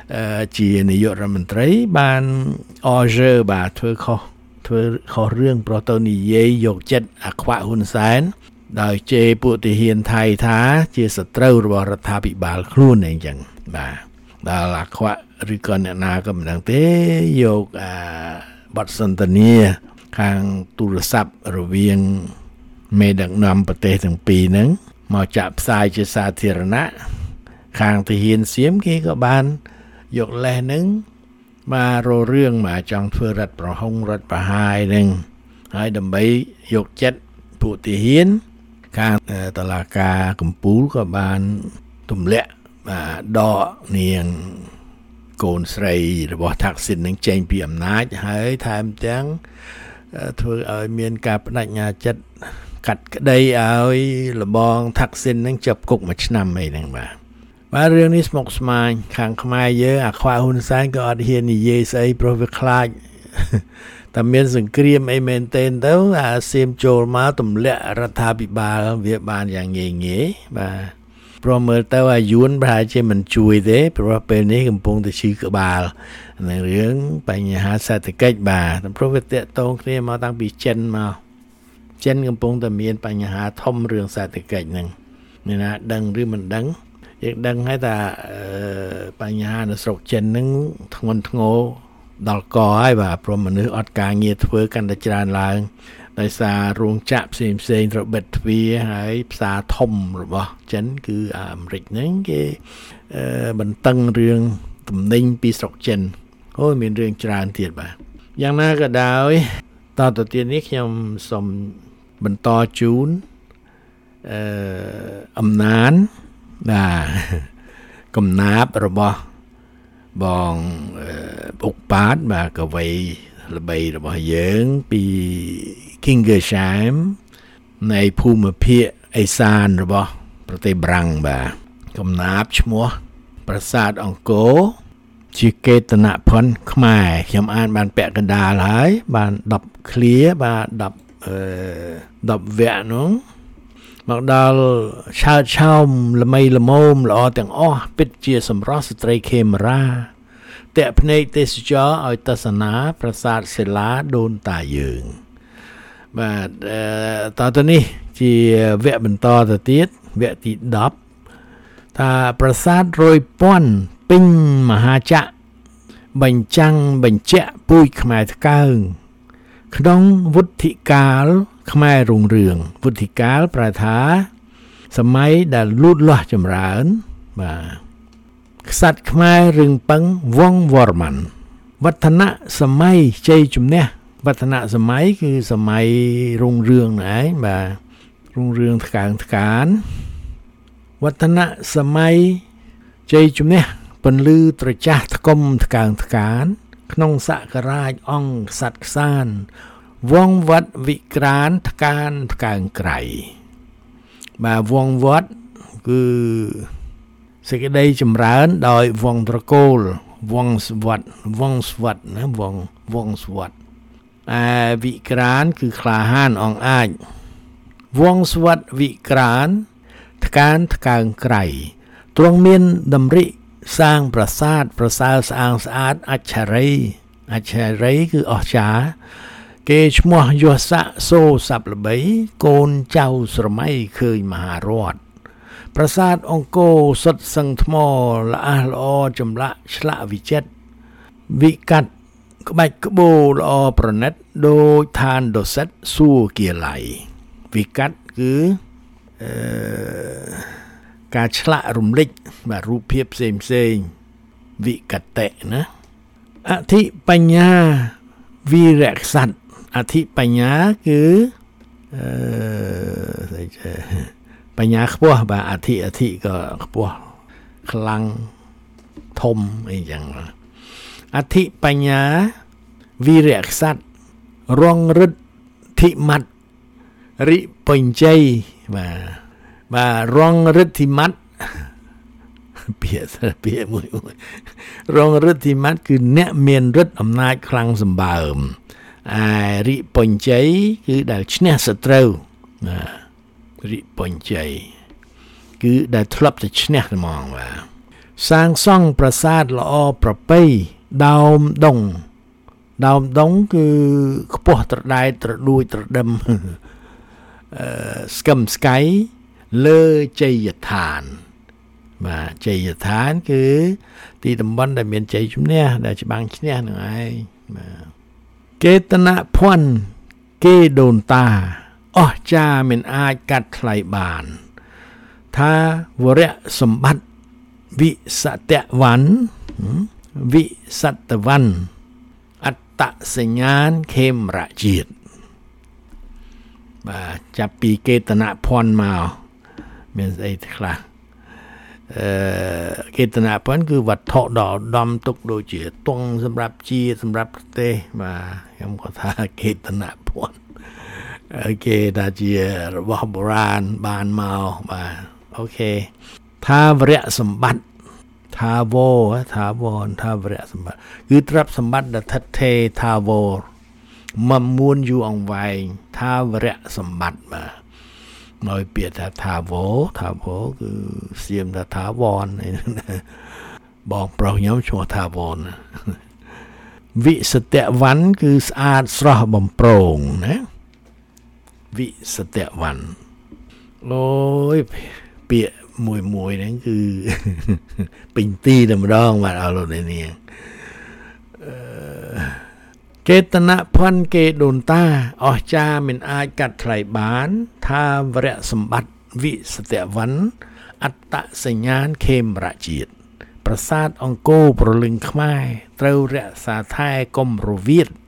ជានាយករដ្ឋមន្ត្រីបាន order បាទធ្វើខុសរឿងប្រទៅនិយាយយកចិត្តអាខ្វាក់ហ៊ុនសែនដោយជេរពួកទាហានថៃថាជាសត្រូវរបស់រដ្ឋាភិបាលខ្លួនអីចឹងបាទដល់អាខ្វាក់ឬក៏អ្នកណាក៏មិនដឹងទេយកបទសន្ទនាខាងទូរស័ព្ទរវាងមេដឹកនាំប្រទេសទាំងពីរហ្នឹងមកចាក់ផ្សាយជាសាធារណៈខាងទាហានសៀមគេក៏បានយកលេសហ្នឹងមករករឿងមកចង់ធ្វើរដ្ឋប្រហារហ្នឹងហើយដើម្បីយកចិត្តពួកទាហានខាងតុលាការកំពូលក៏បានទម្លាក់ដកនាងកូនស្រីរបស់ថាក់ស៊ីននឹងចេញពីអំណាចហើយថែមទាំងធ្វើឲ្យមានការបដិញ្ញាចិត្តកាត់ក្តីឲ្យលបងថាក់ស៊ីននឹងចាប់គុក1ឆ្នាំអីហ្នឹងបាទរឿងនេះស្មុគស្មាញខាងខ្មែរយើងអាខ្វាក់ហ៊ុនសែនក៏អត់ហ៊ាននិយាយស្អីព្រោះវាខ្លាចតែមានសង្គ្រាមអីមែនទេទៅអាសៀមចូលមកទម្លាក់រដ្ឋាភិបាលវាបានយ៉ាងងាយបាទព្រោះមើលទៅអាយួនប្រហែលជាមិនជួយទេព្រោះពេលនេះកំពុងតែឈឺក្បាលនៅរឿងបញ្ហាសេដ្ឋកិច្ចបាទព្រោះវាតាក់ទងគ្នាមកតាំងពីចិនកំពុងតែមានបញ្ហាធំរឿងសេដ្ឋកិច្ចហ្នឹងអ្នកណាដឹងឬមិនដឹងយើងដឹងហើយថាបញ្ហានៅស្រុកចិនហ្នឹងធ្ងន់ធ្ងរដល់កហើយបាទព្រោះមនុស្សអត់ការងារធ្វើកាន់តែច្រើនឡើងដោយសាររោងចក្រផ្សេងត្រូវបិទទ្វារហើយផ្សារធំរបស់ចិនគឺអាមេរិកហ្នឹងគេបន្តឹងរឿងទំនិញពីស្រុកចិនអូយមានរឿងច្រើនទៀតបាទយ៉ាងណាក៏ដោយតទៅទៀតនេះខ្ញុំសូមបន្តជូនអំណានកំណាបរបស់បងអុកប៉ាតបាទកវីល្បីរបស់យើងពី Kingersheim នៃភូមិភាគឦសានរបស់ប្រទេសបារាំងបាទកំណាបឈ្មោះប្រាសាទអង្គរជាកេតនភណ្ឌខ្មែរខ្ញុំអានបានពាក់កណ្ដាលហើយបាន10ឃ្លាបាទ10វគ្គនោះមកដល់ឆើតឆោមល្មីល្មមល្អទាំងអស់ពិតជាសម្រស់ស្ត្រីខេមរាតាក់ភ្នែកទេសចរឲ្យទស្សនាប្រាសាទសិលាដូនតាយើងបាទតទៅនេះជាវគ្គបន្តទៅទៀតវគ្គទី10ថាប្រាសាទ100ពាន់ពេញមហាចក្របញ្ចាំងបញ្ជាក់ពូជខ្មែរថ្កើងក្នុងវុទ្ធិកាលខ្មែររុងរឿងវុទ្ធិកាលប្រែថាសម័យដែលលូតលាស់ចម្រើនបាទក្សត្រខ្មែររឹងប៉ឹងវង្សវរ្ម័នវឌ្ឍនៈសម័យជ័យជំនះវឌ្ឍនៈសម័យគឺសម័យរុងរឿងហ្នឹងឯងបាទរុងរឿងថ្កើងថ្កានវឌ្ឍនៈសម័យជ័យជំនះពន្លឺត្រចះថ្កុំថ្កើងថ្កានក្នុងសករាជអង្គក្សត្រក្សានវងវត្តវិក្រានថ្កើងក្រៃបាទវងវត្តគឺសេចក្តីចម្រើនដោយវងត្រកូលវងស្វត្តណាវងស្វត្តវិក្រានគឺក្លាហានអង្អាចវងស្វត្តវិក្រានថ្កើងក្រៃទ្រង់មានតម្រិសាងប្រាសាទប្រសើរស្អាងស្អាតអច្ឆរិយគឺអស្ចារ្យគេឈ្មោះយស័កសូស័ព្ទល្បីកូនចៅស្រមៃឃើញមហារតប្រាសាទអង្គរសុទ្ធសឹងថ្មល្អះល្អចម្លាក់ឆ្លាក់វិចិត្រវិកាត់ក្បាច់ក្បូរល្អប្រណិតដូចឋានដសិតសួគ៌ាល័យវិកាត់គឺការឆ្លាក់រំលេចបាទរូបភាពផ្សេងវិកតិណាអធិបញ្ញាវីរក្សត្រអធិបញ្ញាគឺបញ្ញាខ្ពស់បាទអធិក៏ខ្ពស់ខ្លាំងធំអីចឹងអធិបញ្ញាវីរក្សត្ររងរិទ្ធិមត្តរិបញ្ជ័យបាទរងរិទ្ធិមត្តពាក្យមួយរងរិទ្ធិមត្តគឺអ្នកមានฤទ្ធិអំណាចខ្លាំងសម្បើមរិបញ្ជ័យគឺដែលឈ្នះសត្រូវរិបញ្ជ័យគឺដែលធ្លាប់តែឈ្នះហ្មងបាទសាងសង់ប្រាសាទល្អប្រពៃដើមដុងគឺខ្ពស់ត្រដែតត្រដួចត្រដឹមស្កឹមស្កៃលើជ័យដ្ឋានបាទជ័យដ្ឋានគឺទីតំបន់ដែលមានជ័យជំនះដែលច្បាំងឈ្នះនឹងឯងបាទកេតនភ័ណ្ឌគេដូនតាអស្ចារ្យមិនអាចកាត់ថ្លៃបានថាវរៈសម្បត្តិវិសតវ័នអត្តសញ្ញាណខេមរជាតិបាទចាប់ពីកេតនភ័ណ្ឌមកមានស្អីខ្លះកេតនភ័ណ្ឌគឺវត្ថុដ៏ឧត្តមទុកដូចជាទង់សម្រាប់ជាសម្រាប់ប្រទេសបាទខ្ញុំក៏ថាកេតនភ័ណ្ឌគេថាជារបស់បុរាណបានមកបាទអូខេថាវរៈសម្បត្តិថាវរថាវរៈសម្បត្តិគឺទ្រព្យសម្បត្តិដែលថិតថេរថាវរមិនមួនយូរអង្វែងថាវរៈសម្បត្តិបាទមកពាក្យថាវរគឺសៀមថាវរបងប្រុសខ្ញុំឈ្មោះថាវរវិសតវ័នគឺស្អាតស្រស់បំប្រងណាវិសតវ័នអូយពាក្យមួយហ្នឹងគឺពេញទីតែម្ដងបាទអរលោកនេះកេតនភ័ណ្ឌគេដូនតាអស្ចារ្យមិនអាចកាត់ថ្លៃបានថាវរៈសម្បត្តិវិសតវ័នអត្តសញ្ញាណខេមរជាតិប្រាសាទអង្គរប្រលឹងខ្មែរត្រូវរក្សាថែកុំរវៀត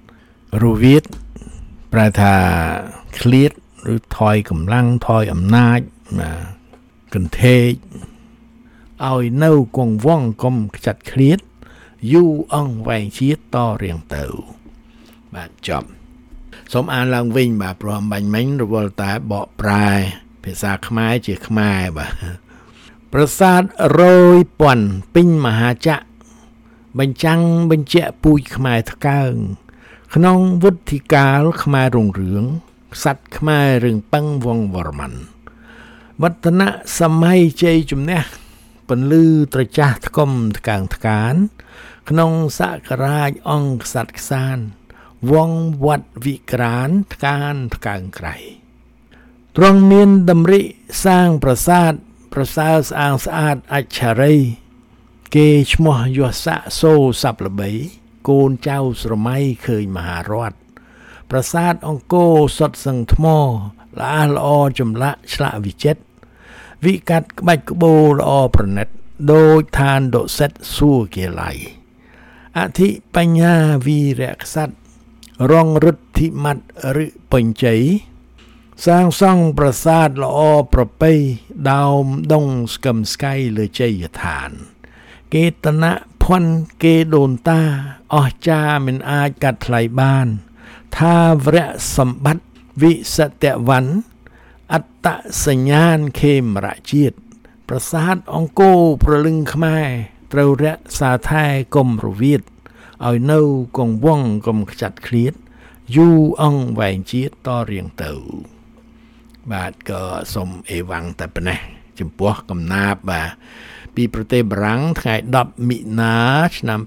ប្រែថាឃ្លាតឬថយកម្លាំងថយអំណាចកន្ធេកឲ្យនៅគង់វង្សកុំខ្ចាត់ឃ្លាតយូរអង្វែងជាតិតរៀងទៅបាទចប់សូមអានឡើងវិញបាទព្រោះអំបញ្ញមិញរវល់តែបកប្រែភាសាខ្មែរជាខ្មែរបាទប្រាសាទរយពាន់ពេញមហាចក្របញ្ចាំងបញ្ជាក់ពូជខ្មែរថ្កើងក្នុងវុទ្ធិកាលខ្មែររុងរឿងក្សត្រខ្មែររឿងប៉ឹងវង្សវរ្ម័នវឌ្ឍនៈសម័យជ័យជំនះពន្លឺត្រចះថ្កុំថ្កើងថ្កានក្នុងសករាជអង្គក្សត្រខ្សានវងវត្តវិក្រានថ្កើងក្រៃទ្រង់មានតម្រិសាងប្រាសាទប្រសើរស្អាងស្អាតអច្ឆរិយគេឈ្មោះយស័កសូស័ព្ទល្បីកូនចៅស្រមៃឃើញមហារតប្រាសាទអង្គរសុទ្ធសឹងថ្មល្អចម្លាក់ឆ្លាក់វិចិត្រវិកាត់ក្បាច់ក្បូរល្អប្រណិតដូចឋានដុសិតសួគ៌ល័យអធិបញ្ញាវីរក្សត្ររងឫទ្ធិមត្តឬបញ្ជ័យសាងសង់ប្រាសាទល្អប្រពៃដើមដុងស្កឹមស្កៃលើជ័យដ្ឋានកេតនភ័ណ្ឌគេដូនតាអស្ចារ្យមិនអាចកាត់ថ្លៃបានថាវរៈសម្បត្តិវិសតវ័នអត្តសញ្ញាណខេមរជាតិប្រាសាទអង្គរប្រលឹងខ្មែរត្រូវរក្សាថែកុំរវៀតឲ្យនៅគង់វង្សកុំខ្ចាត់ឃ្លាតយូរអង្វែងជាតិតរៀងទៅបាទក៏សូមអេវ៉ាំងតែប៉ុណ្ណេះចំពោះកំណាព្យបាទពីប្រទេសបារាំងថ្ងៃ10មិនិនាឆ្នាំ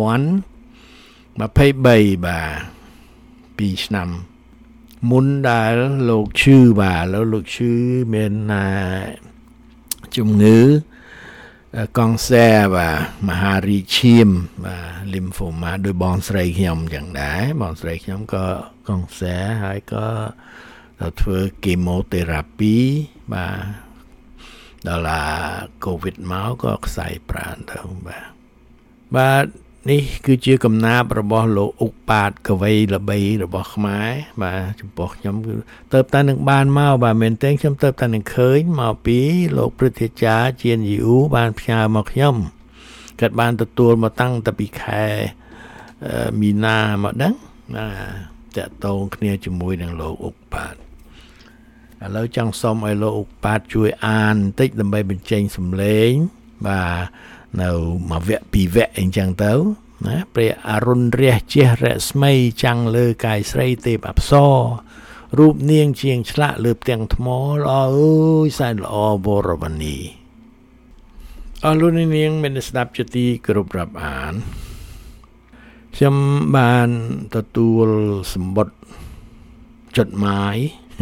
2023បាទ2ឆ្នាំមុនដែលលោកឈឺបាទលោកឈឺមានជំងឺកង់សែបាទមហារីកឈាមបាទលីមហ្វូម៉ាដោយបងស្រីខ្ញុំចឹងដែរបងស្រីខ្ញុំក៏កង់សែហើយក៏ធ្វើគីម៉ូថេរ៉ាពីបាទដល់កូវីដមកក៏ខ្សែប្រាណទៅបាទនេះគឺជាកំណាព្យរបស់លោកឧបាទកវីល្បីរបស់ខ្មែរបាទចំពោះខ្ញុំគឺទៅតែនឹងបានមកបាទមែនទេខ្ញុំទៅតែនឹងឃើញមកពីលោកព្រឹទ្ធាចារ្យជានយូបានផ្ញើមកខ្ញុំគាត់បានទទួលមកតាំងតែពីខែមីនាមកដឹងតាក់ទងគ្នាជាមួយនឹងលោកឧបាទឥឡូវចង់សុំឲ្យលោកឧបាទជួយអានបន្តិចដើម្បីបញ្ចេញសំឡេងបាទនៅមួយវគ្គពីរវគ្គអីចឹងទៅណាព្រះអរុណរះជះរស្មីចាំងលើកាយស្រីទេពអប្សររូបនាងជាងឆ្លាក់លើផ្ទាំងថ្មល្អអើយសែនល្អវរវនីលោកនាងមានស្ដាប់ជាទីគោរពរាប់អានខ្ញុំបានទទួលសម្បត្តិចดหมาย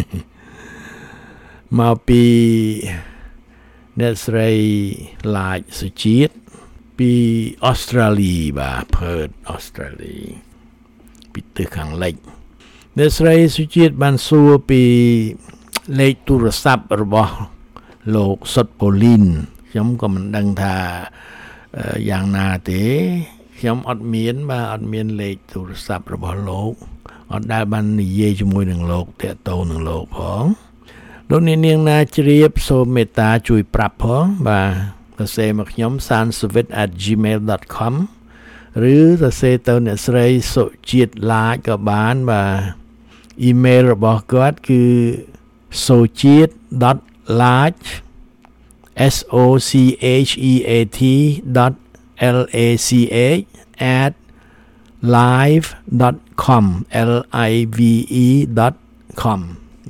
មកពីអ្នកស្រីឡាចសុជាតិពីអូស្ត្រាលីបាទផឺតអូស្ត្រាលីពីទិសខាងលិចអ្នកស្រីសុជាតិបានសួរពីលេខទូរស័ព្ទរបស់លោកសុតប៉ូលីនខ្ញុំក៏មិនដឹងថាយ៉ាងណាទេខ្ញុំអត់មានលេខទូរស័ព្ទរបស់លោកអត់ដែលបាននិយាយជាមួយនឹងលោកតាក់ទងនឹងលោកផងលោកនាងណាជ្រាបសូមមេត្តាជួយប្រាប់ផងបាទសរសេរមកខ្ញុំ sansavit@gmail.com ឬសរសេរទៅអ្នកស្រីសុជាតិឡាចក៏បានបាទអ៊ីមែលរបស់គាត់គឺ sochiat.lach sochiat.lach@live.com live.com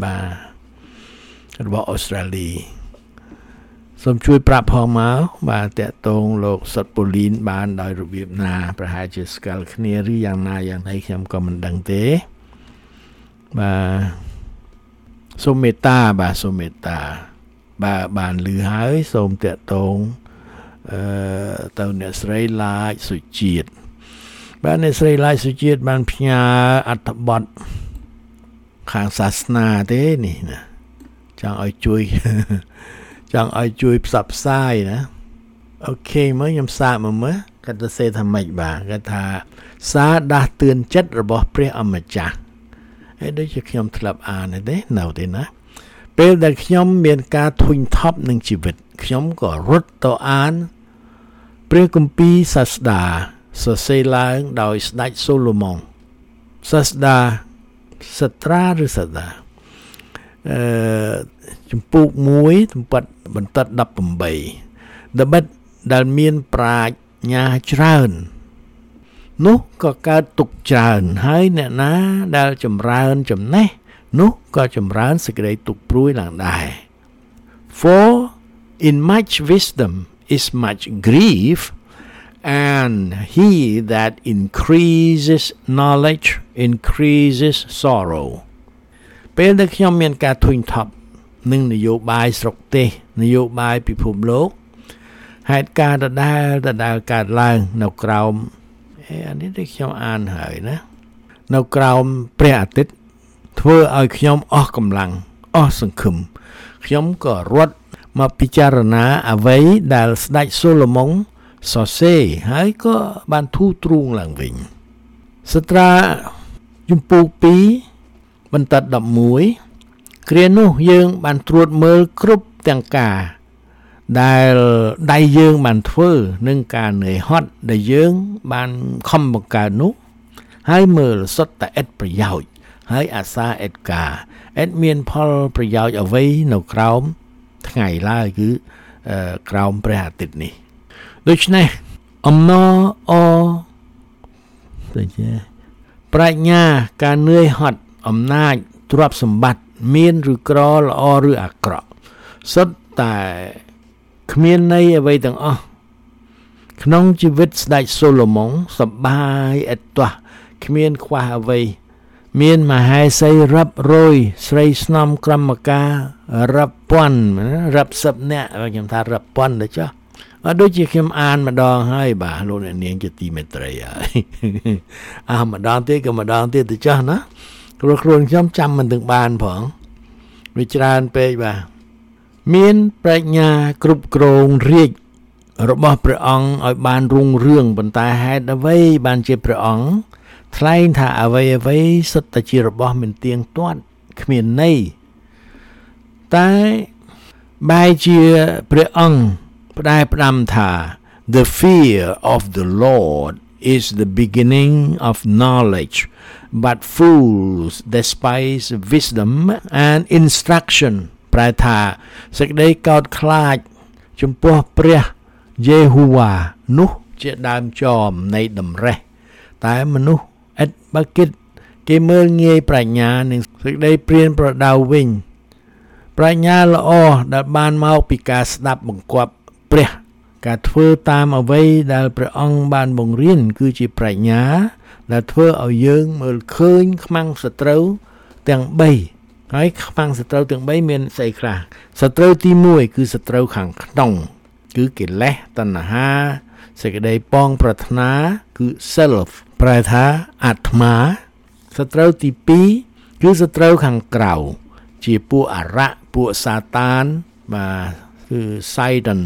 បាទរបស់អូស្ត្រាលីសូមជួយប្រាប់ផងមកបាទតាក់ទងលោកសុតប៉ូលីនបានដោយរបៀបណាប្រហែលជាស្គាល់គ្នាឬយ៉ាងណាយ៉ាងណីខ្ញុំក៏មិនដឹងទេបាទសូមមេត្តាបាទសូមមេត្តាបាទបានលឺហើយសូមតាក់ទងទៅអ្នកស្រីឡាចសុជាតិបាទអ្នកស្រីឡាចសុជាតិបានផ្ញើអត្ថបទខាងសាសនាទេនេះណាចង់ឲ្យជួយផ្សព្វផ្សាយណាអូខេមើលខ្ញុំសាកមើលគាត់ទៅសេថាម៉េចបាទគាត់ថាសារដាស់តឿនចិត្តរបស់ព្រះអម្ចាស់ហើយដូចជាខ្ញុំធ្លាប់អានទេនៅទេណាពេលដែលខ្ញុំមានការធុញថប់នឹងជីវិតខ្ញុំក៏រត់ទៅអានព្រះគម្ពីរសាស្តាសរសេរឡើងដោយស្ដេចសូឡូម៉ុងសាស្តាសត្រាឬសាស្តាជំពូក1ទំព័របន្ទាត់18ដបិតដែលមានប្រាជ្ញាច្រើននោះក៏កើតទុកច្រើនហើយអ្នកណាដែលចម្រើនចំណេះនោះក៏ចម្រើនសេចក្តីទុកព្រួយឡើងដែរ For in much wisdom is much grief and he that increases knowledge increases sorrow ពេលដែលខ្ញុំមានការធុញថប់នឹងនយោបាយស្រុកទេសនយោបាយពិភពលោកហេតុការណ៍ដដែលកើតឡើងនៅក្រោមអានេះដែលខ្ញុំអានហើយណានៅក្រោមព្រះអាទិត្យធ្វើឲ្យខ្ញុំអស់កម្លាំងអស់សង្ឃឹមខ្ញុំក៏រត់មកពិចារណាអ្វីដែលស្ដេចសូឡូម៉ុងសរសេរហើយក៏បានធូរទ្រូងឡើងវិញសត្រាជំពូក2បន្ទាត់11គ្រានោះយើងបានត្រួតមើលគ្រប់ទាំងការដែលដៃយើងបានធ្វើនឹងការនឿយហត់ដែលយើងបានខំបង្កើតនោះហើយមើលសុទ្ធតែឥតប្រយោជន៍ហើយអាសាឥតការឥតមានផលប្រយោជន៍អ្វីនៅក្រោមថ្ងៃឡើយគឺក្រោមព្រះអាទិត្យនេះដូច្នេះអំណរទៅជាប្រាជ្ញាការនឿយហត់អំណាចទ្រព្យសម្បត្តិមានឬក្រល្អឬអាក្រក់សុទ្ធតែគ្មានន័យអ្វីទាំងអស់ក្នុងជីវិតស្ដេចសូឡូម៉ុងសប្បាយឥតទាស់គ្មានខ្វះអ្វីមានមហេសីរាប់រយស្រីស្នំក្រមការរាប់ពាន់រាប់សិបនាក់ខ្ញុំថារាប់ពាន់ទៅចុះអត់ដូចជាខ្ញុំអានម្ដងហើយបាទលោកអ្នកនាងជាទីមេត្រីហើយម្ដងទៀតក៏ម្ដងទៀតទៅចុះណាខ្លួនខ្ញុំចាំមិនទាំងបានផងវាច្រើនពេកបាទមានប្រាជ្ញាគ្រប់គ្រងរាជរបស់ព្រះអង្គឲ្យបានរុងរឿងប៉ុន្តែហេតុអ្វីបានជាព្រះអង្គថ្លែងថាអ្វីសុទ្ធតែជារបស់មិនទៀងទាត់គ្មានន័យតែបែរជាព្រះអង្គផ្ដែផ្ដាំថា The fear of the Lord is the beginning of knowledge but fools despise wisdom and instruction ប្រែថាសេចក្តីកោតខ្លាចចំពោះព្រះយេហូវ៉ានោះជាដើមចមនៃតម្រេះតែមនុស្សឥតបើគិតគេមើលងាយប្រាជ្ញានិងសេចក្តីព្រានប្រដៅវិញប្រាជ្ញាល្អដែលបានមកពីការស្ដាប់បង្គាប់ព្រះការធ្វើតាមអ្វីដែលព្រះអង្គបានបង្រៀនគឺជាប្រាជ្ញាដែលធ្វើឲ្យយើងមើលឃើញខ្មាំងសត្រូវទាំង3ហើយខ្មាំងសត្រូវទាំង3មានស្អីខ្លះសត្រូវទី1គឺសត្រូវខាងក្នុងគឺកិលេសតណ្ហាសេចក្តីប៉ងប្រាថ្នាគឺ self ប្រែថាអាត្មាសត្រូវទី2គឺសត្រូវខាងក្រៅជាពួកអរៈពួកសាតានបាទគឺ Satan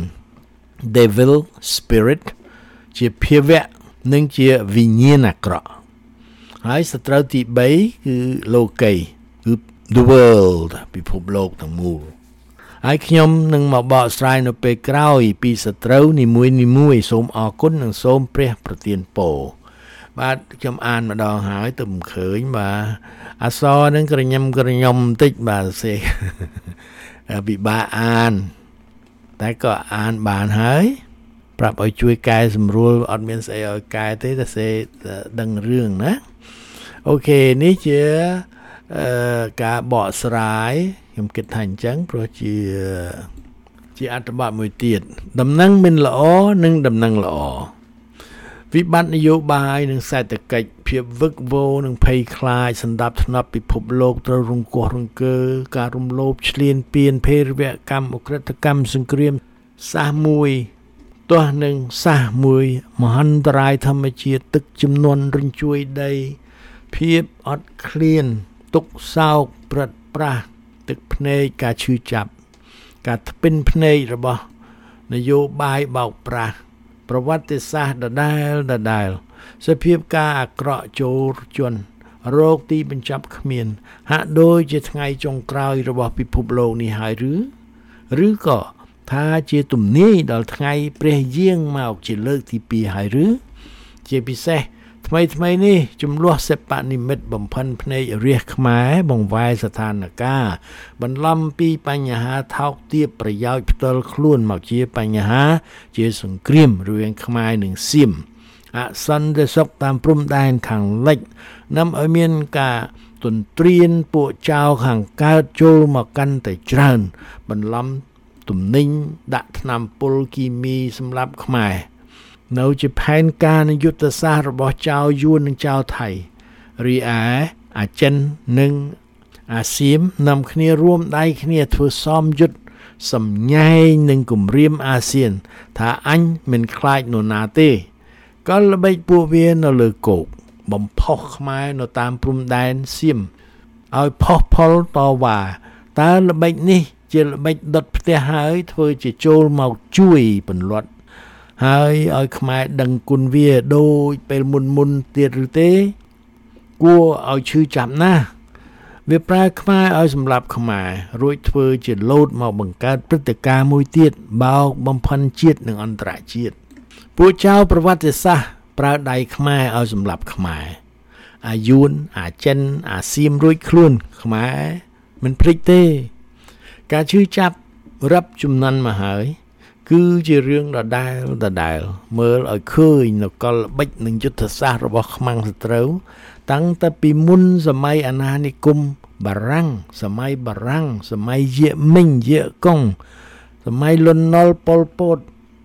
devil spirit ជាភាវៈនិងជាវិញ្ញាណអាក្រក់ហើយសត្រូវទី3គឺលោកីគឺ the world ពិភពលោកទាំងមូលហើយខ្ញុំនឹងមកបកស្រាយនៅពេលក្រោយពីសត្រូវនីមួយៗសូមអរគុណនិងសូមព្រះប្រទានពរបាទខ្ញុំអានម្ដងហើយទៅមិនឃើញបាទអក្សរនឹងក្រញ៉ាំបន្តិចបាទសេពិបាកអានតែក៏អានបានហើយប្រាប់ឲ្យជួយកែសម្រួលអត់មានស្អីឲ្យកែទេតែសេដឹងរឿងណាអូខេនេះជាការបកស្រាយខ្ញុំគិតថាអញ្ចឹងព្រោះជាអត្ថបទមួយទៀតដំណឹងមិនល្អនិងដំណឹងល្អវិបត្តិនយោបាយនិងសេដ្ឋកិច្ចភាពវឹកវរនិងភ័យខ្លាចសន្តាប់ធ្នាប់ពិភពលោកត្រូវរង្គោះរង្គើការរំលោភឈ្លានពានភេរវកម្មអក្រិតកម្មសង្គ្រាមសាសមួយទាស់នឹងសាសមួយមហន្តរាយធម្មជាតិទឹកជំនន់រញ្ជួយដីភាពអត់ឃ្លានទុកសោកព្រិតប្រាសទឹកភ្នែកការឈឺចាប់ការថ្ពិនភ្នែករបស់នយោបាយបោកប្រាស់ប្រវត្តិសាស្ត្រដដែលសភាពការអាក្រក់ចូលជន់រោគទីបញ្ចប់គ្មានហាក់ដូចជាថ្ងៃចុងក្រោយរបស់ពិភពលោកនេះហើយឬក៏ថាជាទំនាយដល់ថ្ងៃព្រះយាងមកជាលើកទី2ហើយឬជាពិសេសថ្មីនេះចំនួនសិប្បនិមិត្តបំផិនភ្នែករាជខ្មែរបង្វែរស្ថានភាពបន្លំពីបញ្ហាថោកទាបប្រយោជន៍ផ្ទាល់ខ្លួនមកជាបញ្ហាជាសង្គ្រាមរវាងខ្មែរនិងសៀមអសន្តិសុខតាមព្រំដែនខាងលិចនាំឲ្យមានការទន្ទ្រានពួកចៅខាងកើតចូលមកកាន់តែច្រើនបន្លំទំនិញដាក់ថ្នាំពុលគីមីសម្រាប់ខ្មែរនៅជាផែនការនយោបាយសាស្ត្ររបស់ចៅយួននិងចៅថៃរីឯអាចិននិងអាសៀមនាំគ្នារួមដៃគ្នាធ្វើសមយុទ្ធសម្ញែងនឹងគម្រាមអាស៊ានថាអញមិនខ្លាចនរណាទេក៏ល្បិចពួកវានៅលើគោកបំផុសខ្មែរនៅតាមព្រំដែនសៀមឲ្យផុសផលតវ៉ាតើល្បិចនេះជាល្បិចដុតផ្ទះហើយធ្វើជាចូលមកជួយពន្លត់ហើយឲ្យខ្មែរដឹងគុណវាដូចពេលមុនទៀតឬទេគួរឲ្យឈឺចាប់ណាស់វាប្រើខ្មែរឲ្យសម្លាប់ខ្មែររួចធ្វើជាលោតមកបង្កើតព្រឹត្តិការណ៍មួយទៀតបោកបំផិនជាតិនិងអន្តរជាតិពួកចៅប្រវត្តិសាស្ត្រប្រើដៃខ្មែរឲ្យសម្លាប់ខ្មែរអាយួនអាចិនអាសៀមរួចខ្លួនខ្មែរមិនភ្លេចទេការឈឺចាប់រាប់ចំនួនមកហើយគឺជារឿងដដែលមើលឲ្យឃើញនៅកលល្បិចនិងយុទ្ធសាស្ត្ររបស់ខ្មាំងសត្រូវតាំងតែពីមុនសម័យអាណានិគមបារាំងសម័យយាមិញយាកុងសម័យលន់នល់ប៉ុលពត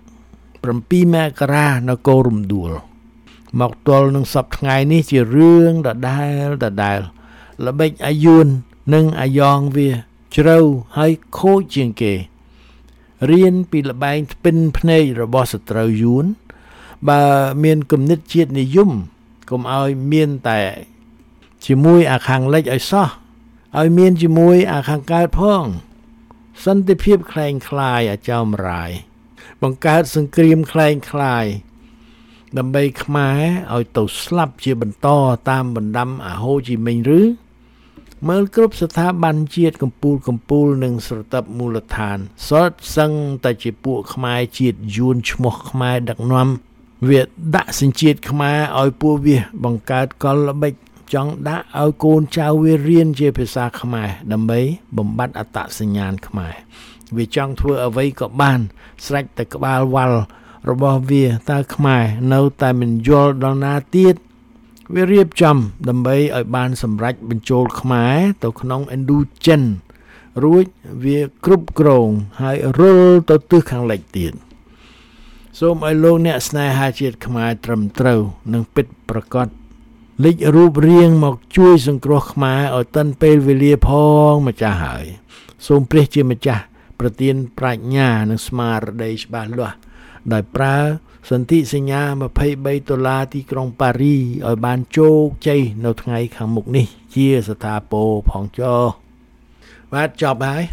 7មករានគររំដួលមកទល់នឹងសពថ្ងៃនេះជារឿងដដែលល្បិចអាយួននិងអាយ៉ងវាជ្រៅហើយខូចជាងគេរៀនពីលបែងថ្ពិនភ្នែករបស់សត្រូវយួនបើមានគំនិតជាតិនិយមកុំឲ្យមានតែជាមួយអាខាងលិចឲ្យសោះឲ្យមានជាមួយអាខាងកើតផងសន្តិភាពคล้ายคลายអាចោមរាយបង្កើតសង្គ្រាមคล้ายคลายដើម្បីខ្មែរឲ្យទៅស្លាប់ជាបន្តតាមបណ្ដាំអាហូជីមិញឬមើលគ្រប់ស្ថាប័នជាតិកម្ពុជានិងស្រទាប់មូលដ្ឋានសតសឹងតែជាពួកខ្មែរជាតិយួនឈ្មោះខ្មែរដឹកនាំវាដាក់សញ្ជាតិខ្មែរឲ្យពួកវាបង្កើតកលល្បិចចង់ដាក់ឲ្យកូនចៅវារៀនជាភាសាខ្មែរដើម្បីបំបត្តិអត្តសញ្ញាណខ្មែរវាចង់ធ្វើអ្វីក៏បានស្រេចតែក្បាលវល់របស់វាតើខ្មែរនៅតែមិនយល់ដល់ណាទៀតវារៀបចំដើម្បីឲ្យបានសម្រេចបញ្ចូលខ្មែរទៅក្នុង Indogen រួចវាគ្រប់គ្រងហើយរុលទៅទិសខាងលិចទៀតសូមឲ្យលោកអ្នកស្នេហាជាតិខ្មែរត្រឹមត្រូវនិងពិតប្រាកដលេចរូបរាងមកជួយសង្គ្រោះខ្មែរឲ្យទាន់ពេលវេលាផងម្ចាស់ហើយសូមព្រះជាម្ចាស់ប្រទានប្រាជ្ញានិងស្មារតីច្បាស់លាស់ដោយប្រើសន្ធិសញ្ញា$23ទីក្រុងប៉ារីឲ្យបានជោគជ័យនៅថ្ងៃខាងមុខនេះជាស្ថាពរផងចុះបាទចប់ហើយ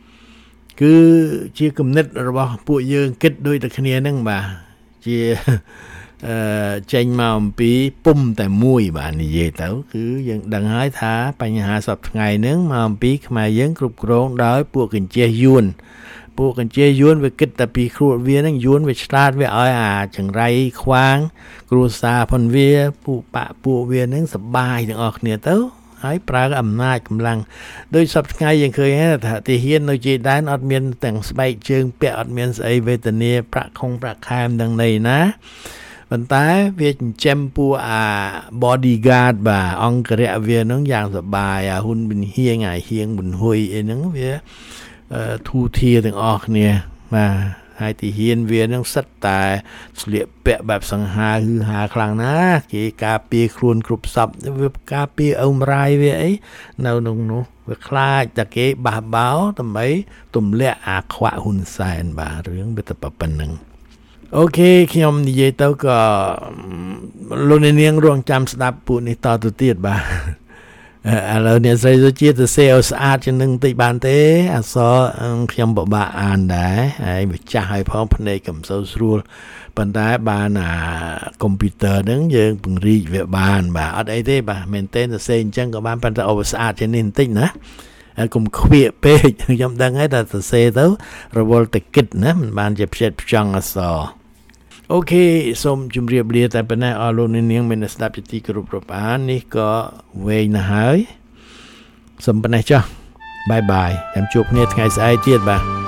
គឺជាគំនិតរបស់ពួកយើងគិតដូចតែគ្នាហ្នឹងបាទជាចេញមកអំពីពុំតែមួយបាទនិយាយទៅគឺយើងដឹងហើយថាបញ្ហាសពថ្ងៃហ្នឹងមកអំពីខ្មែរយើងគ្រប់គ្រងដោយពួកកញ្ចេះយួនពួកកញ្ចេះយួនវាគិតតែពីគ្រួវាហ្នឹងយួនវាឆ្លាតវាឲ្យចង្រៃខ្វាងគ្រួសារផងវាពួកវាហ្នឹងសបាយទាំងអស់គ្នាទៅហើយប្រើអំណាចកម្លាំងដោយសពថ្ងៃយើងឃើញថាទាហាននៅជាដែនអត់មានទាំងស្បែកជើងពាក់អត់មានស្អីវេទនាប្រាក់ខែនឹងណីណាប៉ុន្តែវាចិញ្ចឹមពួកbodyguard បាទអង្គរៈវានឹងយ៉ាងសបាយហ៊ុនប៊ិនហៀងហៀងប៊ុនហ៊ុយអីហ្នឹងវាធូធាទាំងអស់គ្នាបាទហើយទីហ៊ានវានឹងសិតតែស្លៀកពាក់បែបសង្ហាហឺហាខ្លាំងណាស់គេការពារខ្លួនគ្រប់សពវាការពារអ៊ុំរាយវាអីនៅក្នុងនោះវាខ្លាចតែគេបះបោដើម្បីទម្លាក់អាខ្វាក់ហ៊ុនសែនបាទរឿងវាតែប៉ុណ្្នឹងអូខេខ្ញុំនិយាយទៅក៏លោកនាងរងចាំស្ដាប់ពួកនេះតទៅទៀតបាទឥឡូវអ្នកស្រីសុជាទៅសេឲ្យស្អាតជាងនឹងបន្តិចបានទេអសខ្ញុំពិបាកអានដែរហើយវាចាស់ហើយផងភ្នែកក៏មិនសូវស្រួលប៉ុន្តែបានកុំព្យូទ័រហ្នឹងយើងពង្រីកវាបានបាទអត់អីទេបាទមែនទេទៅសេអញ្ចឹងក៏បានប៉ុន្តែឲ្យវាស្អាតជាងនេះបន្តិចណាកុំខ្វៀកពេកខ្ញុំដឹងហើយតែទៅសេទៅរវល់តែគិតណាមិនបានជាផ្ចិតផ្ចង់អសអូខេសូមជម្រាបលាតែប៉ុណ្ណេះអរលោកនាងមានស្ដាប់ជាទីគោរពរាប់អាននេះក៏វែងណាស់ហើយសូមប៉ុណ្ណេះចុះបាយបាយចាំជួបគ្នាថ្ងៃស្អែកទៀតបាទ